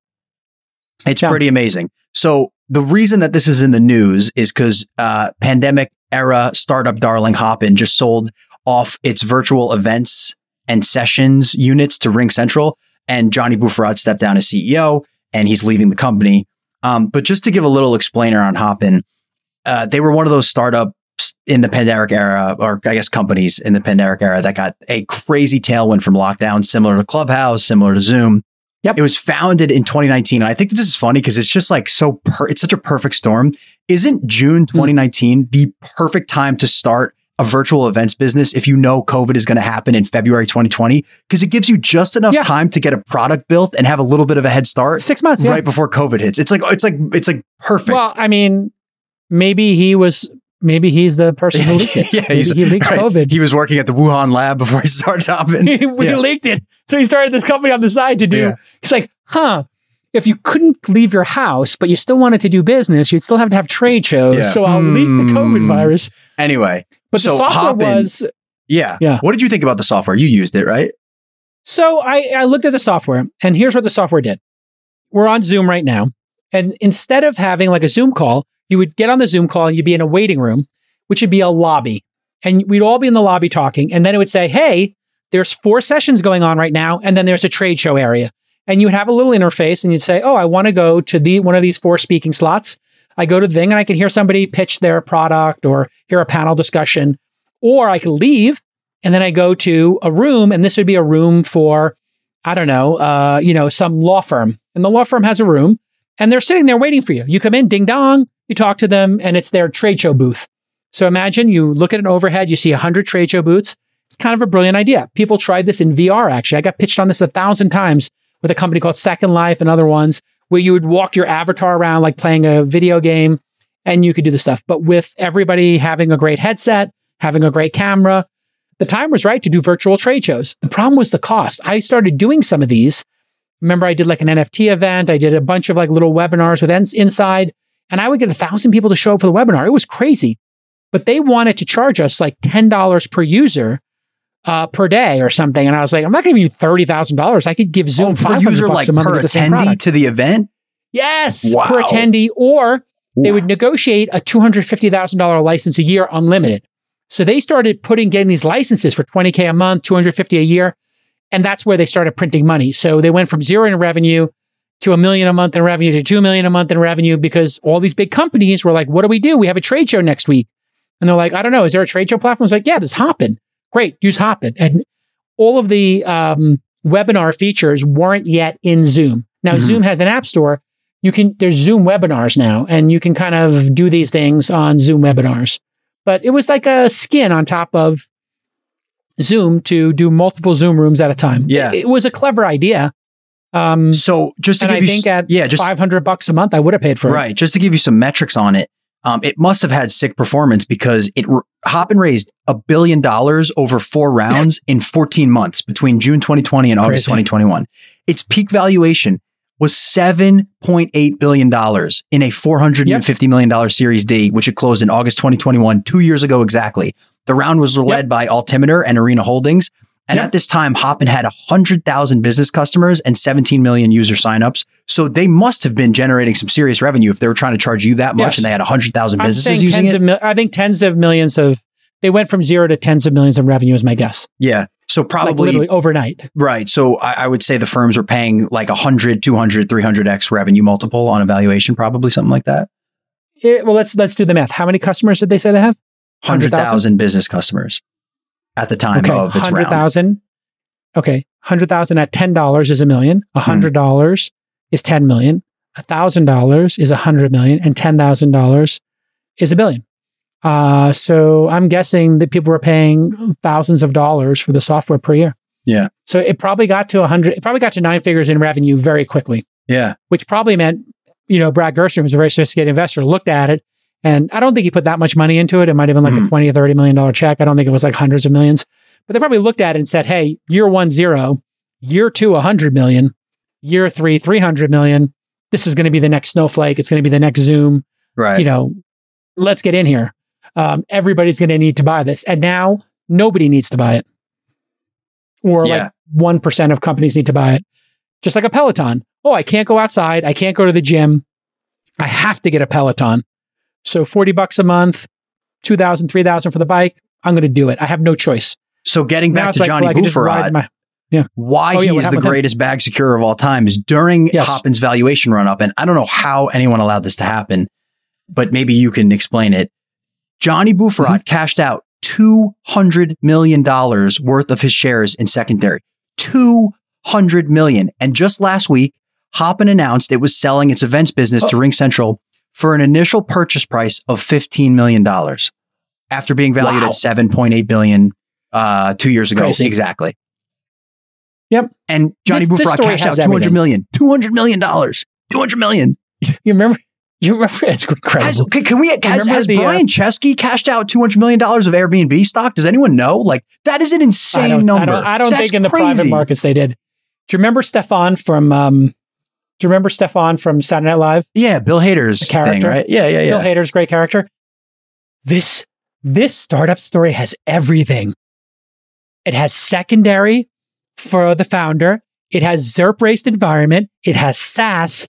[SPEAKER 3] It's
[SPEAKER 1] Yeah.
[SPEAKER 3] pretty amazing. So the reason that this is in the news is because uh, pandemic era startup darling Hopin just sold off its virtual events and sessions units to Ring Central, and Johnny Bufferat stepped down as C E O, and he's leaving the company. Um, but just to give a little explainer on Hopin, uh, they were one of those startups in the pandemic era, or I guess companies in the pandemic era that got a crazy tailwind from lockdown, similar to Clubhouse, similar to Zoom.
[SPEAKER 1] Yep.
[SPEAKER 3] It was founded in twenty nineteen. And I think this is funny because it's just like so, per- it's such a perfect storm. Isn't June twenty nineteen mm. the perfect time to start a virtual events business if you know COVID is going to happen in February twenty twenty? Because it gives you just enough
[SPEAKER 1] Yeah.
[SPEAKER 3] time to get a product built and have a little bit of a head start
[SPEAKER 1] Six months, yeah.
[SPEAKER 3] right before COVID hits. It's like, it's like, it's like perfect.
[SPEAKER 1] Well, I mean, maybe he was, maybe he's the person who leaked it.
[SPEAKER 3] Yeah,
[SPEAKER 1] maybe
[SPEAKER 3] he's-
[SPEAKER 1] he leaked
[SPEAKER 3] right.
[SPEAKER 1] COVID.
[SPEAKER 3] He was working at the Wuhan lab before he started Hopin.
[SPEAKER 1] we
[SPEAKER 3] Yeah.
[SPEAKER 1] leaked it. So he started this company on the side to do.
[SPEAKER 3] Yeah.
[SPEAKER 1] He's like, huh, if you couldn't leave your house, but you still wanted to do business, you'd still have to have trade shows.
[SPEAKER 3] Yeah.
[SPEAKER 1] So I'll leak the COVID
[SPEAKER 3] Hmm.
[SPEAKER 1] virus.
[SPEAKER 3] Anyway,
[SPEAKER 1] But
[SPEAKER 3] so
[SPEAKER 1] the software
[SPEAKER 3] Hopin-
[SPEAKER 1] was,
[SPEAKER 3] yeah.
[SPEAKER 1] Yeah.
[SPEAKER 3] What did you think about the software? You used it, right?
[SPEAKER 1] so I, I looked at the software and here's what the software did. We're on Zoom right now. And instead of having like a Zoom call, you would get on the Zoom call and you'd be in a waiting room, which would be a lobby. And we'd all be in the lobby talking. And then it would say, hey, there's four sessions going on right now. And then there's a trade show area. And you would have a little interface and you'd say, oh, I want to go to the one of these four speaking slots. I go to the thing and I can hear somebody pitch their product or hear a panel discussion. Or I could leave and then I go to a room, and this would be a room for, I don't know, uh, you know, some law firm. And the law firm has a room and they're sitting there waiting for you. You come in, ding dong, you talk to them, and it's their trade show booth. So imagine you look at an overhead, you see one hundred trade show booths. It's kind of a brilliant idea. People tried this in V R, actually. I got pitched on this a thousand times with a company called Second Life and other ones, where you would walk your avatar around like playing a video game and you could do the stuff. But with everybody having a great headset, having a great camera, the time was right to do virtual trade shows. The problem was the cost. I started doing some of these. Remember, I did like an N F T event. I did a bunch of like little webinars with ins- inside, and I would get a thousand people to show up for the webinar. It was crazy. But they wanted to charge us like ten dollars per user uh, per day or something. And I was like, I'm not going to give you thirty thousand dollars. I could give Zoom
[SPEAKER 3] Oh, per
[SPEAKER 1] five hundred
[SPEAKER 3] user,
[SPEAKER 1] bucks
[SPEAKER 3] like
[SPEAKER 1] a month to
[SPEAKER 3] per
[SPEAKER 1] get the same
[SPEAKER 3] attendee
[SPEAKER 1] product.
[SPEAKER 3] to the event?
[SPEAKER 1] Yes,
[SPEAKER 3] Wow.
[SPEAKER 1] per attendee. Or they would negotiate a two hundred fifty thousand dollars license a year, unlimited. So they started putting, getting these licenses for twenty K a month, two hundred fifty a year. And that's where they started printing money. So they went from zero in revenue to a million a month in revenue to two million a month in revenue because all these big companies were like, what do we do? We have a trade show next week. And they're like, I don't know. Is there a trade show platform? I was like, yeah, there's Hopin. Great. Use Hopin. And all of the um, webinar features weren't yet in Zoom. Now,
[SPEAKER 3] Mhm.
[SPEAKER 1] Zoom has an app store. You can, there's Zoom webinars now, and you can kind of do these things on Zoom webinars. But it was like a skin on top of Zoom to do multiple Zoom rooms at a time.
[SPEAKER 3] Yeah.
[SPEAKER 1] It, it was a clever idea. Um,
[SPEAKER 3] So just to
[SPEAKER 1] and
[SPEAKER 3] give
[SPEAKER 1] I
[SPEAKER 3] you,
[SPEAKER 1] think
[SPEAKER 3] s-
[SPEAKER 1] at
[SPEAKER 3] yeah, just
[SPEAKER 1] five hundred bucks a month, I would have paid for it.
[SPEAKER 3] right, just to give you some metrics on it. Um, it must have had sick performance because it r- Hopin raised a billion dollars over four rounds in fourteen months between June twenty twenty and August
[SPEAKER 1] Crazy.
[SPEAKER 3] twenty twenty-one. Its peak valuation was seven point eight billion dollars in a four hundred fifty million dollars Series D, which it closed in August twenty twenty-one, two years ago exactly. The round was led by Altimeter and Arena Holdings. And
[SPEAKER 1] Yep.
[SPEAKER 3] at this time, Hopin had one hundred thousand business customers and seventeen million user signups. So they must have been generating some serious revenue if they were trying to charge you that much
[SPEAKER 1] Yes.
[SPEAKER 3] and they had one hundred thousand
[SPEAKER 1] I'm
[SPEAKER 3] businesses
[SPEAKER 1] saying
[SPEAKER 3] using
[SPEAKER 1] tens
[SPEAKER 3] it.
[SPEAKER 1] of mil- I think tens of millions of, they went from zero to tens of millions of revenue is my guess.
[SPEAKER 3] Yeah. So
[SPEAKER 1] Like
[SPEAKER 3] probably,
[SPEAKER 1] literally overnight.
[SPEAKER 3] right. So I, I would say the firms were paying like one hundred, two hundred, three hundred x revenue multiple on a valuation, probably something like that.
[SPEAKER 1] It- well, let's let's do the math. How many customers did they say they have?
[SPEAKER 3] one hundred thousand business customers at the time
[SPEAKER 1] Okay,
[SPEAKER 3] of its
[SPEAKER 1] one hundred
[SPEAKER 3] round.
[SPEAKER 1] thousand. Okay, one hundred thousand at ten dollars is a million. one hundred dollars is ten million. one thousand dollars is one hundred million and ten thousand dollars is a billion. Uh, so I'm guessing that people were paying thousands of dollars for the software per year.
[SPEAKER 3] Yeah.
[SPEAKER 1] So it probably got to one hundred, it probably got to nine figures in revenue very quickly.
[SPEAKER 3] Yeah.
[SPEAKER 1] Which probably meant, you know, Brad Gerstner, who's a very sophisticated investor, looked at it. And I don't think he put that much money into it. It might have been like mm-hmm. a twenty or thirty million dollars check. I don't think it was like hundreds of millions. But they probably looked at it and said, hey, year one, zero, year two, one hundred million, year three, three hundred million. This is going to be the next Snowflake. It's going to be the next Zoom.
[SPEAKER 3] Right.
[SPEAKER 1] You know, let's get in here. Um, everybody's going to need to buy this. And now nobody needs to buy it. Or yeah. like one percent of companies need to buy it. Just like a Peloton. Oh, I can't go outside. I can't go to the gym. I have to get a Peloton. So forty bucks a month, two thousand, three thousand for the bike. I'm going to do it. I have no choice.
[SPEAKER 3] So getting back
[SPEAKER 1] now
[SPEAKER 3] to
[SPEAKER 1] like,
[SPEAKER 3] Johnny
[SPEAKER 1] well,
[SPEAKER 3] Bufferot,
[SPEAKER 1] my, yeah.
[SPEAKER 3] why
[SPEAKER 1] oh, yeah,
[SPEAKER 3] he is the greatest bag securer of all time is during yes. Hoppen's valuation run up. And I don't know how anyone allowed this to happen, but maybe you can explain it. Johnny Bufferot mm-hmm. cashed out two hundred million dollars worth of his shares in secondary. two hundred million dollars. And just last week, Hoppen announced it was selling its events business oh. to RingCentral for an initial purchase price of fifteen million dollars after being valued
[SPEAKER 1] wow.
[SPEAKER 3] at seven point eight billion dollars uh, two years ago.
[SPEAKER 1] Crazy.
[SPEAKER 3] Exactly.
[SPEAKER 1] Yep.
[SPEAKER 3] And Johnny
[SPEAKER 1] this,
[SPEAKER 3] Bufferot
[SPEAKER 1] this
[SPEAKER 3] cashed out two hundred million dollars. two hundred million dollars. two hundred million dollars.
[SPEAKER 1] You remember? You remember? It's incredible.
[SPEAKER 3] Has, okay, can we, has, has the, Brian uh, Chesky cashed out two hundred million dollars of Airbnb stock? Does anyone know? Like, that is an insane
[SPEAKER 1] I
[SPEAKER 3] number.
[SPEAKER 1] I don't, I don't
[SPEAKER 3] That's
[SPEAKER 1] think in the
[SPEAKER 3] crazy.
[SPEAKER 1] private markets they did. Do you remember Stefan from, um, do you remember Stefan from Saturday Night Live?
[SPEAKER 3] Yeah, Bill Hader's
[SPEAKER 1] character,
[SPEAKER 3] thing, right? Yeah, yeah, yeah.
[SPEAKER 1] Bill Hader's great character. This, this startup story has everything. It has secondary for the founder. It has ZERP-based environment. It has SaaS,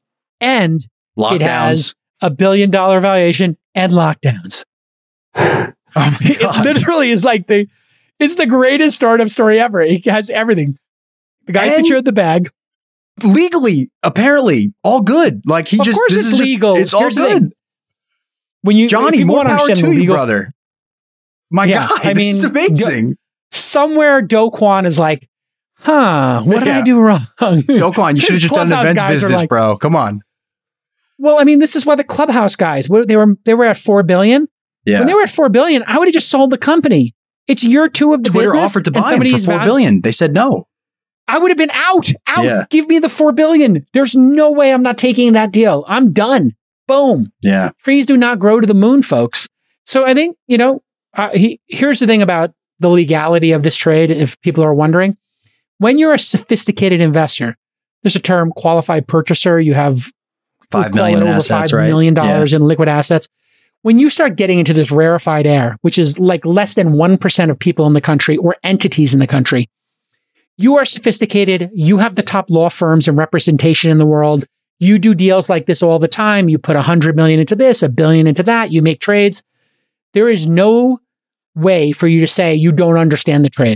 [SPEAKER 1] and
[SPEAKER 3] lockdowns.
[SPEAKER 1] It has a billion dollar valuation and lockdowns.
[SPEAKER 3] Oh my God.
[SPEAKER 1] It literally is like the, it's the greatest startup story ever. It has everything. The guy and secured the bag.
[SPEAKER 3] Legally, apparently, all good. Like he
[SPEAKER 1] of
[SPEAKER 3] just,
[SPEAKER 1] course
[SPEAKER 3] this
[SPEAKER 1] it's
[SPEAKER 3] is
[SPEAKER 1] legal.
[SPEAKER 3] Just, it's all
[SPEAKER 1] Here's
[SPEAKER 3] good.
[SPEAKER 1] When you,
[SPEAKER 3] Johnny, more power to you,
[SPEAKER 1] legal,
[SPEAKER 3] brother. My
[SPEAKER 1] yeah,
[SPEAKER 3] God,
[SPEAKER 1] I
[SPEAKER 3] this
[SPEAKER 1] mean,
[SPEAKER 3] is amazing.
[SPEAKER 1] Do, somewhere Do Kwon is like, huh, what did
[SPEAKER 3] yeah.
[SPEAKER 1] I do wrong?
[SPEAKER 3] Do Kwon, you should have just done events business, like, bro. Come on.
[SPEAKER 1] Well, I mean, this is why the Clubhouse guys, they were they were at four billion.
[SPEAKER 3] Yeah.
[SPEAKER 1] When they were at four billion, I would have just sold the company. It's year two of the
[SPEAKER 3] Twitter
[SPEAKER 1] business.
[SPEAKER 3] offered to buy them for four
[SPEAKER 1] val-
[SPEAKER 3] billion. They said no.
[SPEAKER 1] I would have been out. Out.
[SPEAKER 3] Yeah.
[SPEAKER 1] Give me the four billion. There's no way I'm not taking that deal. I'm done. Boom.
[SPEAKER 3] Yeah.
[SPEAKER 1] Trees do not grow to the moon, folks. So I think, you know, uh, he, here's the thing about the legality of this trade. If people are wondering, when you're a sophisticated investor, there's a term qualified purchaser. You have
[SPEAKER 3] five million
[SPEAKER 1] over
[SPEAKER 3] assets,
[SPEAKER 1] five
[SPEAKER 3] right?
[SPEAKER 1] million dollars
[SPEAKER 3] yeah.
[SPEAKER 1] in liquid assets. When you start getting into this rarefied air, which is like less than one percent of people in the country or entities in the country, you are sophisticated. You have the top law firms and representation in the world. You do deals like this all the time. You put a hundred million into this, a billion into that. You make trades. There is no way for you to say you don't understand the trade.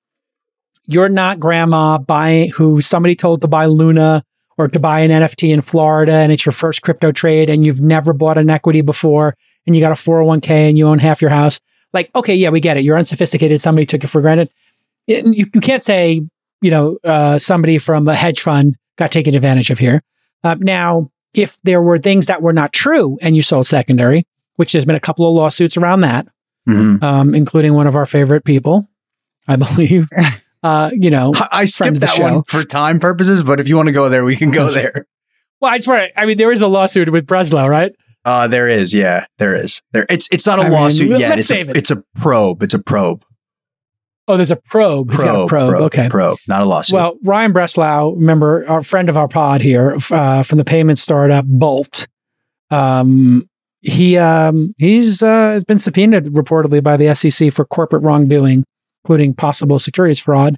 [SPEAKER 1] You're not grandma buying who somebody told to buy Luna or to buy an N F T in Florida and it's your first crypto trade and you've never bought an equity before and you got a four oh one k and you own half your house. Like, okay, yeah, we get it. You're unsophisticated. Somebody took it for granted. It, you, you can't say, you know, uh, somebody from a hedge fund got taken advantage of here. Uh, now, if there were things that were not true and you sold secondary, which there's been a couple of lawsuits around that, mm-hmm. um, including one of our favorite people, I believe. Uh, you know,
[SPEAKER 3] I, I skipped that show. one for time purposes, but if you want to go there, we can go there.
[SPEAKER 1] Well, I swear, I mean, there is a lawsuit with Breslow, right?
[SPEAKER 3] Uh, there is. Yeah, there is. There. It's it's not a I lawsuit mean, yet. It's a, it. it's a probe. It's a probe.
[SPEAKER 1] Oh, there's a probe. It's got a probe.
[SPEAKER 3] probe.
[SPEAKER 1] Okay.
[SPEAKER 3] Probe, not a lawsuit.
[SPEAKER 1] Well, Ryan Breslow, remember, our friend of our pod here uh, from the payment startup Bolt. Um, he um, he's uh, been subpoenaed reportedly by the S E C for corporate wrongdoing, including possible securities fraud.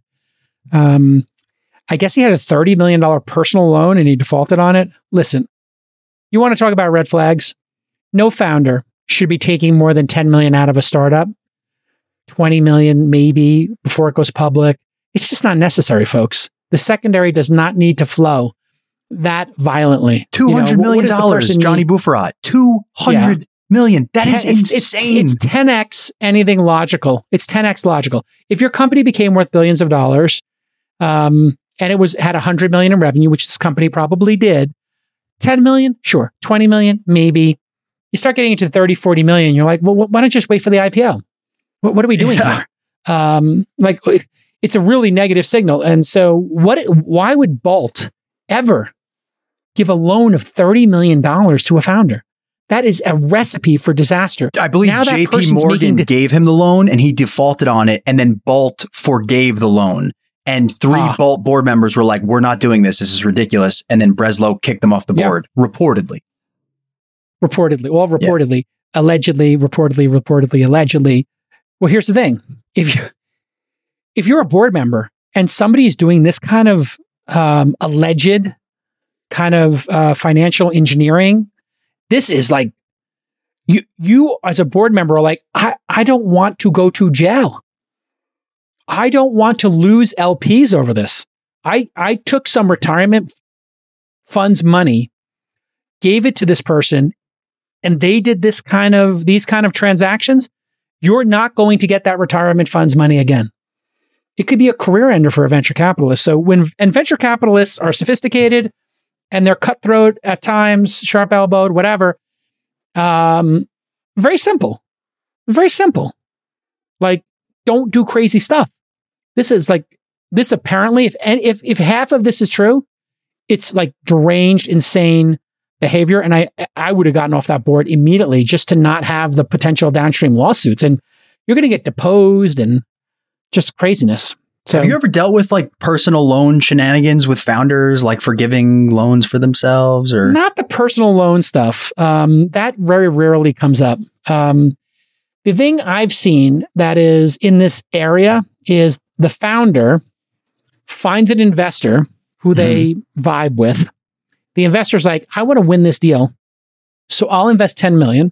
[SPEAKER 1] Um, I guess he had a thirty million dollars personal loan and he defaulted on it. Listen, you want to talk about red flags? No founder should be taking more than ten million dollars out of a startup. twenty million dollars maybe before it goes public. It's just not necessary, folks. The secondary does not need to flow that violently.
[SPEAKER 3] two hundred million dollars, you know, Johnny Bufferot. two hundred yeah. million. That ten, is insane.
[SPEAKER 1] It's, it's, it's ten X anything logical. It's ten X logical. If your company became worth billions of dollars, um, and it was had one hundred million in revenue, which this company probably did, ten million? Sure. twenty million? Maybe. You start getting into thirty, forty million. You're like, well, why don't you just wait for the I P O? What, what are we doing yeah. here? Um, like, it's a really negative signal. And so what, why would Bolt ever give a loan of thirty million dollars to a founder? That is a recipe for disaster.
[SPEAKER 3] I believe J P Morgan de- gave him the loan and he defaulted on it. And then Bolt forgave the loan. And three ah. Bolt board members were like, we're not doing this. This is ridiculous. And then Breslow kicked them off the board, yep. reportedly.
[SPEAKER 1] Reportedly. Well, reportedly. Yeah. Allegedly, reportedly, reportedly, allegedly. Well, here's the thing. If you if you're a board member and somebody's doing this kind of um, alleged kind of uh, financial engineering, this is like you you as a board member are like, I, I don't want to go to jail. I don't want to lose L Ps over this. I, I took some retirement funds money, gave it to this person, and they did this kind of these kind of transactions. You're not going to get that retirement funds money again. It could be a career ender for a venture capitalist. So when and venture capitalists are sophisticated and they're cutthroat at times, sharp elbowed, whatever. Um, very simple, very simple. Like, don't do crazy stuff. This is like this. Apparently, if and if if half of this is true, it's like deranged, insane behavior. And I I would have gotten off that board immediately just to not have the potential downstream lawsuits. And you're going to get deposed and just craziness. So,
[SPEAKER 3] have you ever dealt with like personal loan shenanigans with founders, like forgiving loans for themselves, or
[SPEAKER 1] not the personal loan stuff? Um, that very rarely comes up. Um, the thing I've seen that is in this area is the founder finds an investor who they mm-hmm. vibe with. The investor's like, I want to win this deal, so I'll invest ten million.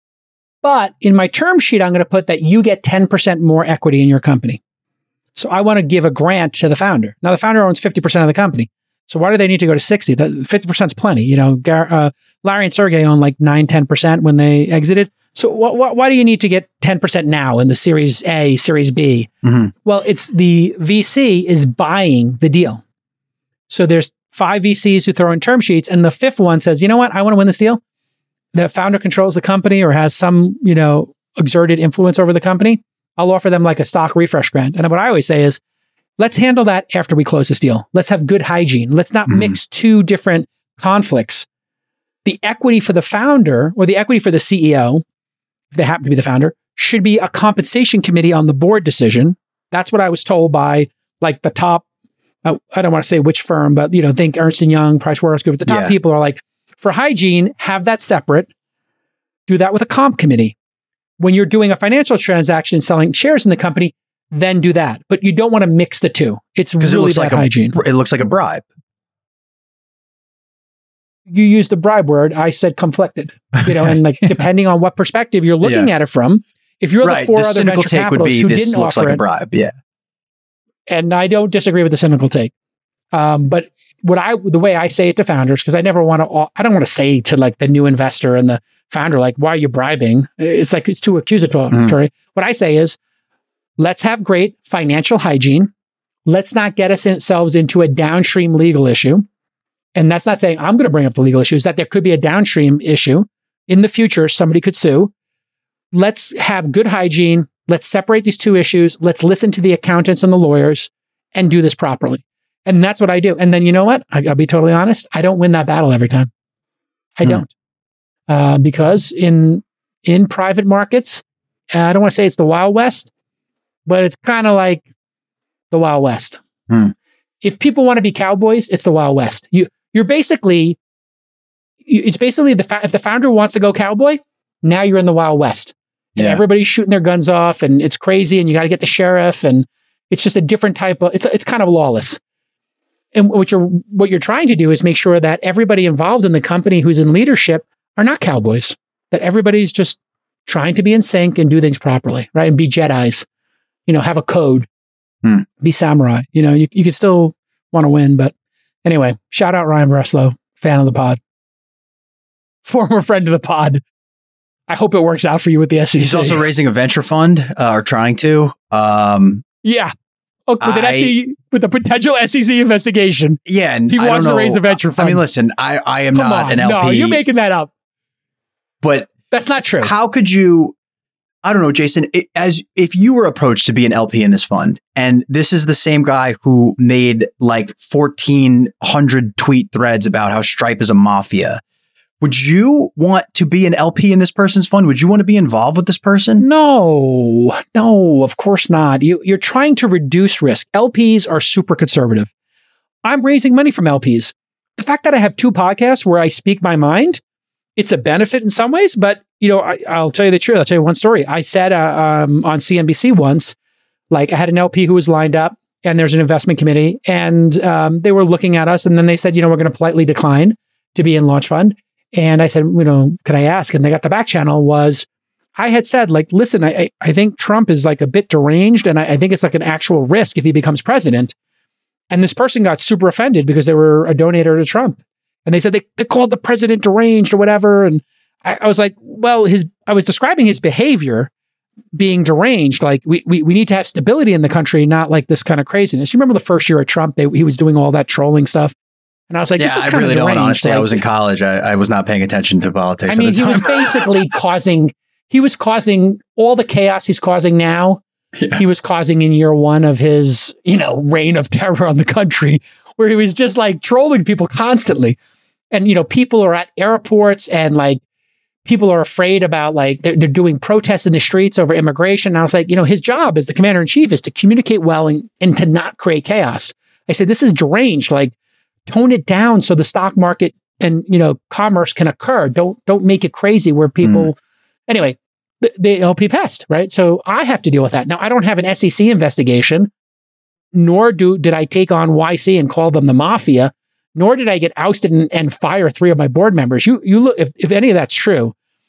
[SPEAKER 1] But in my term sheet, I'm going to put that you get ten percent more equity in your company. So I want to give a grant to the founder. Now the founder owns fifty percent of the company. So why do they need to go to sixty? That fifty percent is plenty. You know, Gar- uh, Larry and Sergey owned like nine, ten percent when they exited. So wh- wh- why do you need to get ten percent now in the Series A, Series B? Mm-hmm. Well, it's the V C is buying the deal. So there's five V Cs who throw in term sheets, and the fifth one says, you know what? I want to win this deal. The founder controls the company or has some, you know, exerted influence over the company. I'll offer them like a stock refresh grant. And what I always say is, let's handle that after we close this deal. Let's have good hygiene. Let's not mm-hmm. mix two different conflicts. The equity for the founder or the equity for the C E O, if they happen to be the founder, should be a compensation committee on the board decision. That's what I was told by like the top, uh, I don't want to say which firm, but you know, think Ernst and Young, PricewaterhouseCoopers. The top yeah. people are like, for hygiene, have that separate. Do that with a comp committee. When you're doing a financial transaction and selling shares in the company, then do that. But you don't want to mix the two. It's really
[SPEAKER 3] it looks
[SPEAKER 1] bad
[SPEAKER 3] like
[SPEAKER 1] hygiene.
[SPEAKER 3] A, it looks like a bribe.
[SPEAKER 1] You used the bribe word. I said conflicted. You know, and like depending on what perspective you're looking yeah. at it from, if you're right. the four the other venture capitalists who didn't
[SPEAKER 3] looks
[SPEAKER 1] offer
[SPEAKER 3] like
[SPEAKER 1] it,
[SPEAKER 3] a bribe, yeah.
[SPEAKER 1] And I don't disagree with the cynical take. Um, but what I the way I say it to founders, because I never want to, I don't want to say to like the new investor and the founder, like, why are you bribing? It's like, it's too accusatory. Mm. What I say is, let's have great financial hygiene. Let's not get us ourselves into a downstream legal issue. And that's not saying I'm going to bring up the legal issues, that there could be a downstream issue in the future. Somebody could sue. Let's have good hygiene. Let's separate these two issues. Let's listen to the accountants and the lawyers and do this properly. And that's what I do. And then you know what? I, I'll be totally honest. I don't win that battle every time. I mm. don't. Uh, because in in private markets, uh, I don't want to say it's the Wild West, but it's kind of like the Wild West. Mm. If people want to be cowboys, it's the Wild West. You you're basically you, it's basically the fa- if the founder wants to go cowboy, now you're in the Wild West, and yeah. everybody's shooting their guns off, and it's crazy, and you got to get the sheriff, and it's just a different type of it's it's kind of lawless. And what you're what you're trying to do is make sure that everybody involved in the company who's in leadership are not cowboys, that everybody's just trying to be in sync and do things properly, right? And be Jedis, you know, have a code, hmm. be samurai. You know, you, you can still want to win. But anyway, shout out Ryan Breslow, fan of the pod, former friend of the pod. I hope it works out for you with the S E C.
[SPEAKER 3] He's also raising a venture fund, uh, or trying to. Um,
[SPEAKER 1] yeah. Oh, with, an
[SPEAKER 3] I-
[SPEAKER 1] S E, with a potential S E C investigation.
[SPEAKER 3] Yeah, and
[SPEAKER 1] He
[SPEAKER 3] I
[SPEAKER 1] wants
[SPEAKER 3] don't
[SPEAKER 1] to raise
[SPEAKER 3] know-
[SPEAKER 1] a venture fund.
[SPEAKER 3] I mean, listen, I, I am
[SPEAKER 1] Come
[SPEAKER 3] not
[SPEAKER 1] on.
[SPEAKER 3] an L P.
[SPEAKER 1] No, you're making that up.
[SPEAKER 3] but
[SPEAKER 1] That's not true.
[SPEAKER 3] how could you? I don't know, Jason. It, as if you were approached to be an L P in this fund, and this is the same guy who made like fourteen hundred tweet threads about how Stripe is a mafia. Would you want to be an L P in this person's fund? Would you want to be involved with this person?
[SPEAKER 1] No, no, of course not. You, you're trying to reduce risk. L Ps are super conservative. I'm raising money from L Ps. The fact that I have two podcasts where I speak my mind, it's a benefit in some ways, but you know, I, I'll tell you the truth. I'll tell you one story. I said uh, um, on C N B C once, like I had an L P who was lined up and there's an investment committee and um, they were looking at us and then they said, you know, we're going to politely decline to be in launch fund. And I said, you know, can I ask? And they got the back channel was, I had said like, listen, I, I think Trump is like a bit deranged and I, I think it's like an actual risk if he becomes president. And this person got super offended because they were a donator to Trump. And they said they, they called the president deranged or whatever. And I, I was like, well, his I was describing his behavior being deranged. Like we, we we need to have stability in the country, not like this kind of craziness. You remember the first year of Trump, they, he was doing all that trolling stuff. And I was like, this is
[SPEAKER 3] yeah, I
[SPEAKER 1] kind
[SPEAKER 3] really
[SPEAKER 1] of
[SPEAKER 3] don't.
[SPEAKER 1] deranged.
[SPEAKER 3] Honestly, I
[SPEAKER 1] Like,
[SPEAKER 3] was in college. I, I was not paying attention to politics
[SPEAKER 1] I mean,
[SPEAKER 3] at the
[SPEAKER 1] he
[SPEAKER 3] time.
[SPEAKER 1] was basically causing, he was causing all the chaos he's causing now.
[SPEAKER 3] Yeah.
[SPEAKER 1] He was causing in year one of his, you know, reign of terror on the country, where he was just like trolling people constantly. And, you know, people are at airports and like people are afraid about like they're, they're doing protests in the streets over immigration. And I was like, you know, his job as the commander in chief is to communicate well and, and to not create chaos. I said, this is deranged. Like, tone it down so the stock market and, you know, commerce can occur. Don't don't make it crazy where people. Mm. Anyway, the, the L P passed, right? So I have to deal with that. Now, I don't have an S E C investigation, nor do did I take on Y C and call them the mafia, nor did I get ousted and, and fire three of my board members. You you look if, if any of that's true,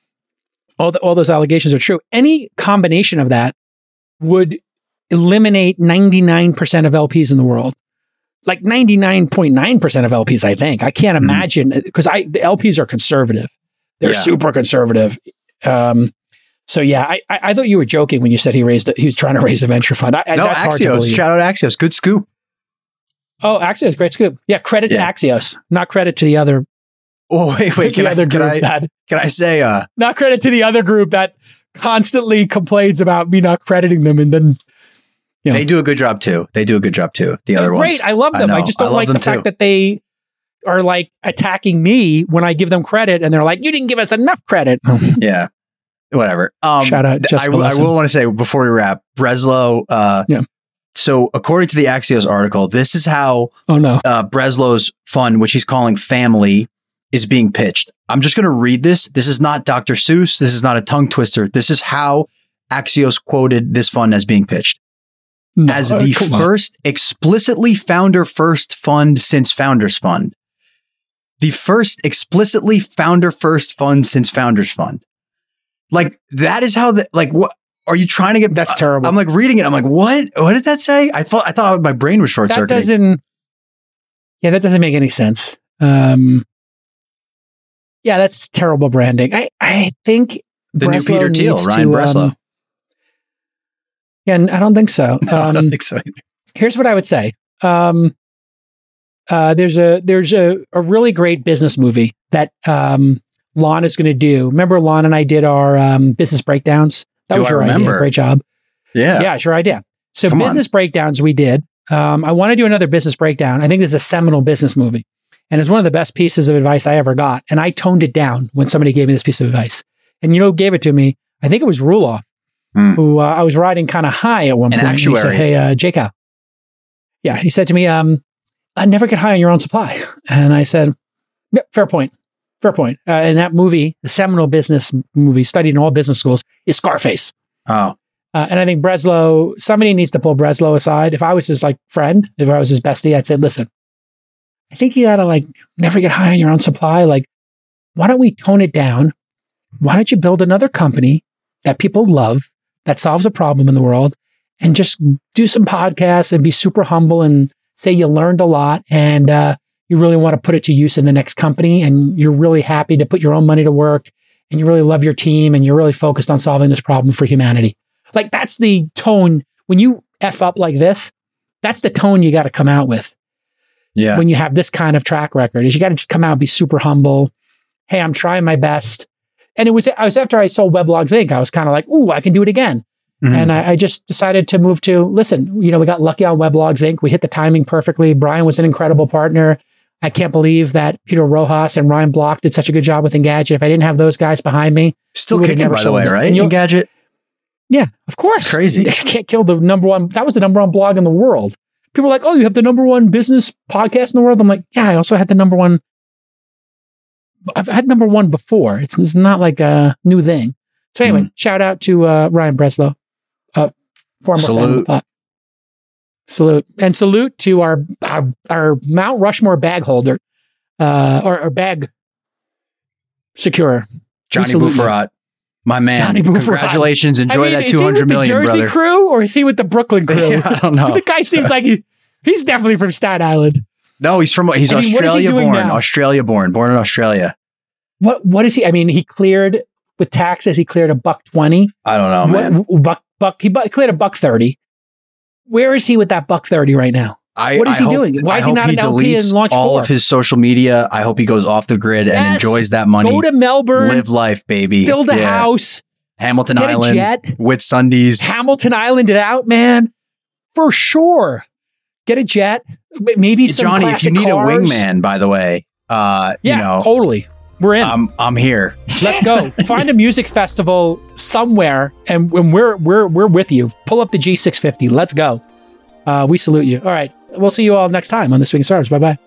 [SPEAKER 1] all the, all those allegations are true. Any combination of that would eliminate ninety-nine percent of L Ps in the world. Like ninety-nine point nine percent of L Ps, I think. I can't imagine, because I the L Ps are conservative. They're
[SPEAKER 3] Yeah.
[SPEAKER 1] super conservative. Um, so yeah, I, I I thought you were joking when you said he raised a, he was trying to raise a venture fund. I, I-
[SPEAKER 3] no,
[SPEAKER 1] that's hard to
[SPEAKER 3] Axios.
[SPEAKER 1] believe.
[SPEAKER 3] Shout out Axios. Good scoop.
[SPEAKER 1] Oh, Axios, great scoop. Yeah, credit
[SPEAKER 3] Yeah.
[SPEAKER 1] to Axios, not credit to the other
[SPEAKER 3] Oh, wait, wait. Can
[SPEAKER 1] the
[SPEAKER 3] I,
[SPEAKER 1] other
[SPEAKER 3] can,
[SPEAKER 1] group
[SPEAKER 3] I,
[SPEAKER 1] that
[SPEAKER 3] can I say, uh,
[SPEAKER 1] not credit to the other group that constantly complains about me not crediting them, and then you know,
[SPEAKER 3] they do a good job too. They do a good job too. The other
[SPEAKER 1] They're
[SPEAKER 3] ones.
[SPEAKER 1] great. I love
[SPEAKER 3] I
[SPEAKER 1] them. I,
[SPEAKER 3] know.
[SPEAKER 1] just
[SPEAKER 3] I
[SPEAKER 1] don't
[SPEAKER 3] love
[SPEAKER 1] like the
[SPEAKER 3] them
[SPEAKER 1] fact
[SPEAKER 3] too.
[SPEAKER 1] that they are like attacking me when I give them credit, and they're like, "You didn't give us enough credit."
[SPEAKER 3] Yeah. Whatever. Um,
[SPEAKER 1] Shout out
[SPEAKER 3] th-
[SPEAKER 1] Jessica
[SPEAKER 3] I, w- I
[SPEAKER 1] Lesson.
[SPEAKER 3] will want to say before we wrap, Breslow. Uh,
[SPEAKER 1] Yeah.
[SPEAKER 3] So according to the Axios article, this is how
[SPEAKER 1] Oh no!
[SPEAKER 3] uh, Breslow's fund, which he's calling Family, is being pitched. I'm just going to read this. This is not Doctor Seuss. This is not a tongue twister. This is how Axios quoted this fund as being pitched.
[SPEAKER 1] No,
[SPEAKER 3] As
[SPEAKER 1] uh,
[SPEAKER 3] the
[SPEAKER 1] come on.
[SPEAKER 3] first explicitly founder first fund since Founders Fund. The first explicitly founder first fund since Founders Fund. Like, that is how the, like, what are you trying to get?
[SPEAKER 1] That's terrible.
[SPEAKER 3] I'm like reading it. I'm like, what? What did that say? I thought, I thought my brain was short
[SPEAKER 1] that
[SPEAKER 3] circuiting.
[SPEAKER 1] doesn't. Yeah, that doesn't make any sense. Um, yeah, that's terrible branding. I I think
[SPEAKER 3] The new
[SPEAKER 1] Breslow
[SPEAKER 3] Peter Thiel,
[SPEAKER 1] needs
[SPEAKER 3] Ryan
[SPEAKER 1] to,
[SPEAKER 3] Breslow.
[SPEAKER 1] um, yeah, n- I don't think so.
[SPEAKER 3] No, I
[SPEAKER 1] Um,
[SPEAKER 3] don't think so.
[SPEAKER 1] here's what I would say. Um, uh, there's a there's a, a really great business movie that um, Lon is going to do. Remember, Lon and I did our um, business breakdowns. That
[SPEAKER 3] Do
[SPEAKER 1] was
[SPEAKER 3] I
[SPEAKER 1] your
[SPEAKER 3] remember?
[SPEAKER 1] idea. Great job.
[SPEAKER 3] Yeah.
[SPEAKER 1] Yeah, sure idea. So
[SPEAKER 3] Come on.
[SPEAKER 1] business breakdowns we did. Um, I want to do another business breakdown. I think this is a seminal business movie, and it's one of the best pieces of advice I ever got. And I toned it down when somebody gave me this piece of advice. And you know, who gave it to me. I think it was Ruloff,
[SPEAKER 3] Hmm.
[SPEAKER 1] who uh, I was riding kind of high at one
[SPEAKER 3] An
[SPEAKER 1] point. And he said,
[SPEAKER 3] actuary.
[SPEAKER 1] "Hey, uh, Jake, Al." Yeah, he said to me, um, "I never get high on your own supply." And I said, yeah, "Fair point, fair point." Uh, and that movie, the seminal business movie studied in all business schools, is Scarface.
[SPEAKER 3] Oh,
[SPEAKER 1] Uh, and I think Breslow, somebody needs to pull Breslow aside. If I was his like friend, if I was his bestie, I'd say, "Listen, I think you gotta like never get high on your own supply. Like, why don't we tone it down? Why don't you build another company that people love, that solves a problem in the world, and just do some podcasts and be super humble and say you learned a lot and uh, you really want to put it to use in the next company, and you're really happy to put your own money to work, and you really love your team, and you're really focused on solving this problem for humanity." Like, that's the tone. When you F up like this, That's the tone you got to come out with.
[SPEAKER 3] Yeah.
[SPEAKER 1] When you have this kind of track record, is you got to just come out and be super humble. Hey, I'm trying my best. And it was, I was after I sold Weblogs Incorporated, I was kind of like, ooh, I can do it again. Mm-hmm. And I, I just decided to move to, listen, you know, we got lucky on Weblogs Incorporated. We hit the timing perfectly. Brian was an incredible partner. I can't believe that Peter Rojas and Ryan Block did such a good job with Engadget. If I didn't have those guys behind me.
[SPEAKER 3] Still kicking, by the way, right? Engadget.
[SPEAKER 1] Yeah, of course.
[SPEAKER 3] It's crazy.
[SPEAKER 1] You can't kill the number one. That was the number one blog in the world. People are like, oh, you have the number one business podcast in the world. I'm like, yeah, I also had the number one. I've had number one before. It's, it's not like a new thing. So anyway, mm. shout out to uh, Ryan Breslow, uh, former
[SPEAKER 3] salute.
[SPEAKER 1] fan of the pod. Salute. And salute to our our, our Mount Rushmore bag holder, uh, or, or bag securer.
[SPEAKER 3] Johnny Bufferat. My man,
[SPEAKER 1] Johnny
[SPEAKER 3] congratulations. Enjoy I mean, that two hundred million,
[SPEAKER 1] brother. Is he with the Jersey
[SPEAKER 3] brother.
[SPEAKER 1] crew or is he with the Brooklyn crew?
[SPEAKER 3] Yeah, I don't know.
[SPEAKER 1] The guy seems like he, he's definitely from Staten Island.
[SPEAKER 3] No, he's from, he's I mean, Australia he born. Now? Australia born, born in Australia.
[SPEAKER 1] What, what is he? I mean, he cleared with taxes, he cleared a buck twenty.
[SPEAKER 3] I don't know, man.
[SPEAKER 1] What, buck, buck, he bu- cleared a buck thirty. Where is he with that buck thirty right now?
[SPEAKER 3] I,
[SPEAKER 1] what is
[SPEAKER 3] I
[SPEAKER 1] he
[SPEAKER 3] hope,
[SPEAKER 1] doing? Why
[SPEAKER 3] I
[SPEAKER 1] is he not
[SPEAKER 3] he
[SPEAKER 1] an L P and launch
[SPEAKER 3] all
[SPEAKER 1] four?
[SPEAKER 3] of his social media. I hope he goes off the grid yes. and enjoys that money.
[SPEAKER 1] Go to Melbourne.
[SPEAKER 3] Live life, baby.
[SPEAKER 1] Build a
[SPEAKER 3] yeah.
[SPEAKER 1] house.
[SPEAKER 3] Hamilton
[SPEAKER 1] Get
[SPEAKER 3] Island.
[SPEAKER 1] A jet.
[SPEAKER 3] With Sundays.
[SPEAKER 1] Hamilton Island it out, man. For sure. Get a jet. Maybe some
[SPEAKER 3] Johnny, if you need
[SPEAKER 1] cars.
[SPEAKER 3] a wingman, by the way, uh,
[SPEAKER 1] yeah,
[SPEAKER 3] you know.
[SPEAKER 1] totally. We're in.
[SPEAKER 3] I'm, I'm here.
[SPEAKER 1] Let's go. Find a music festival somewhere and, and we're, we're, we're with you. Pull up the G six fifty. Let's go. Uh, we salute you. All right. We'll see you all next time on This Week in Startups. Bye-bye.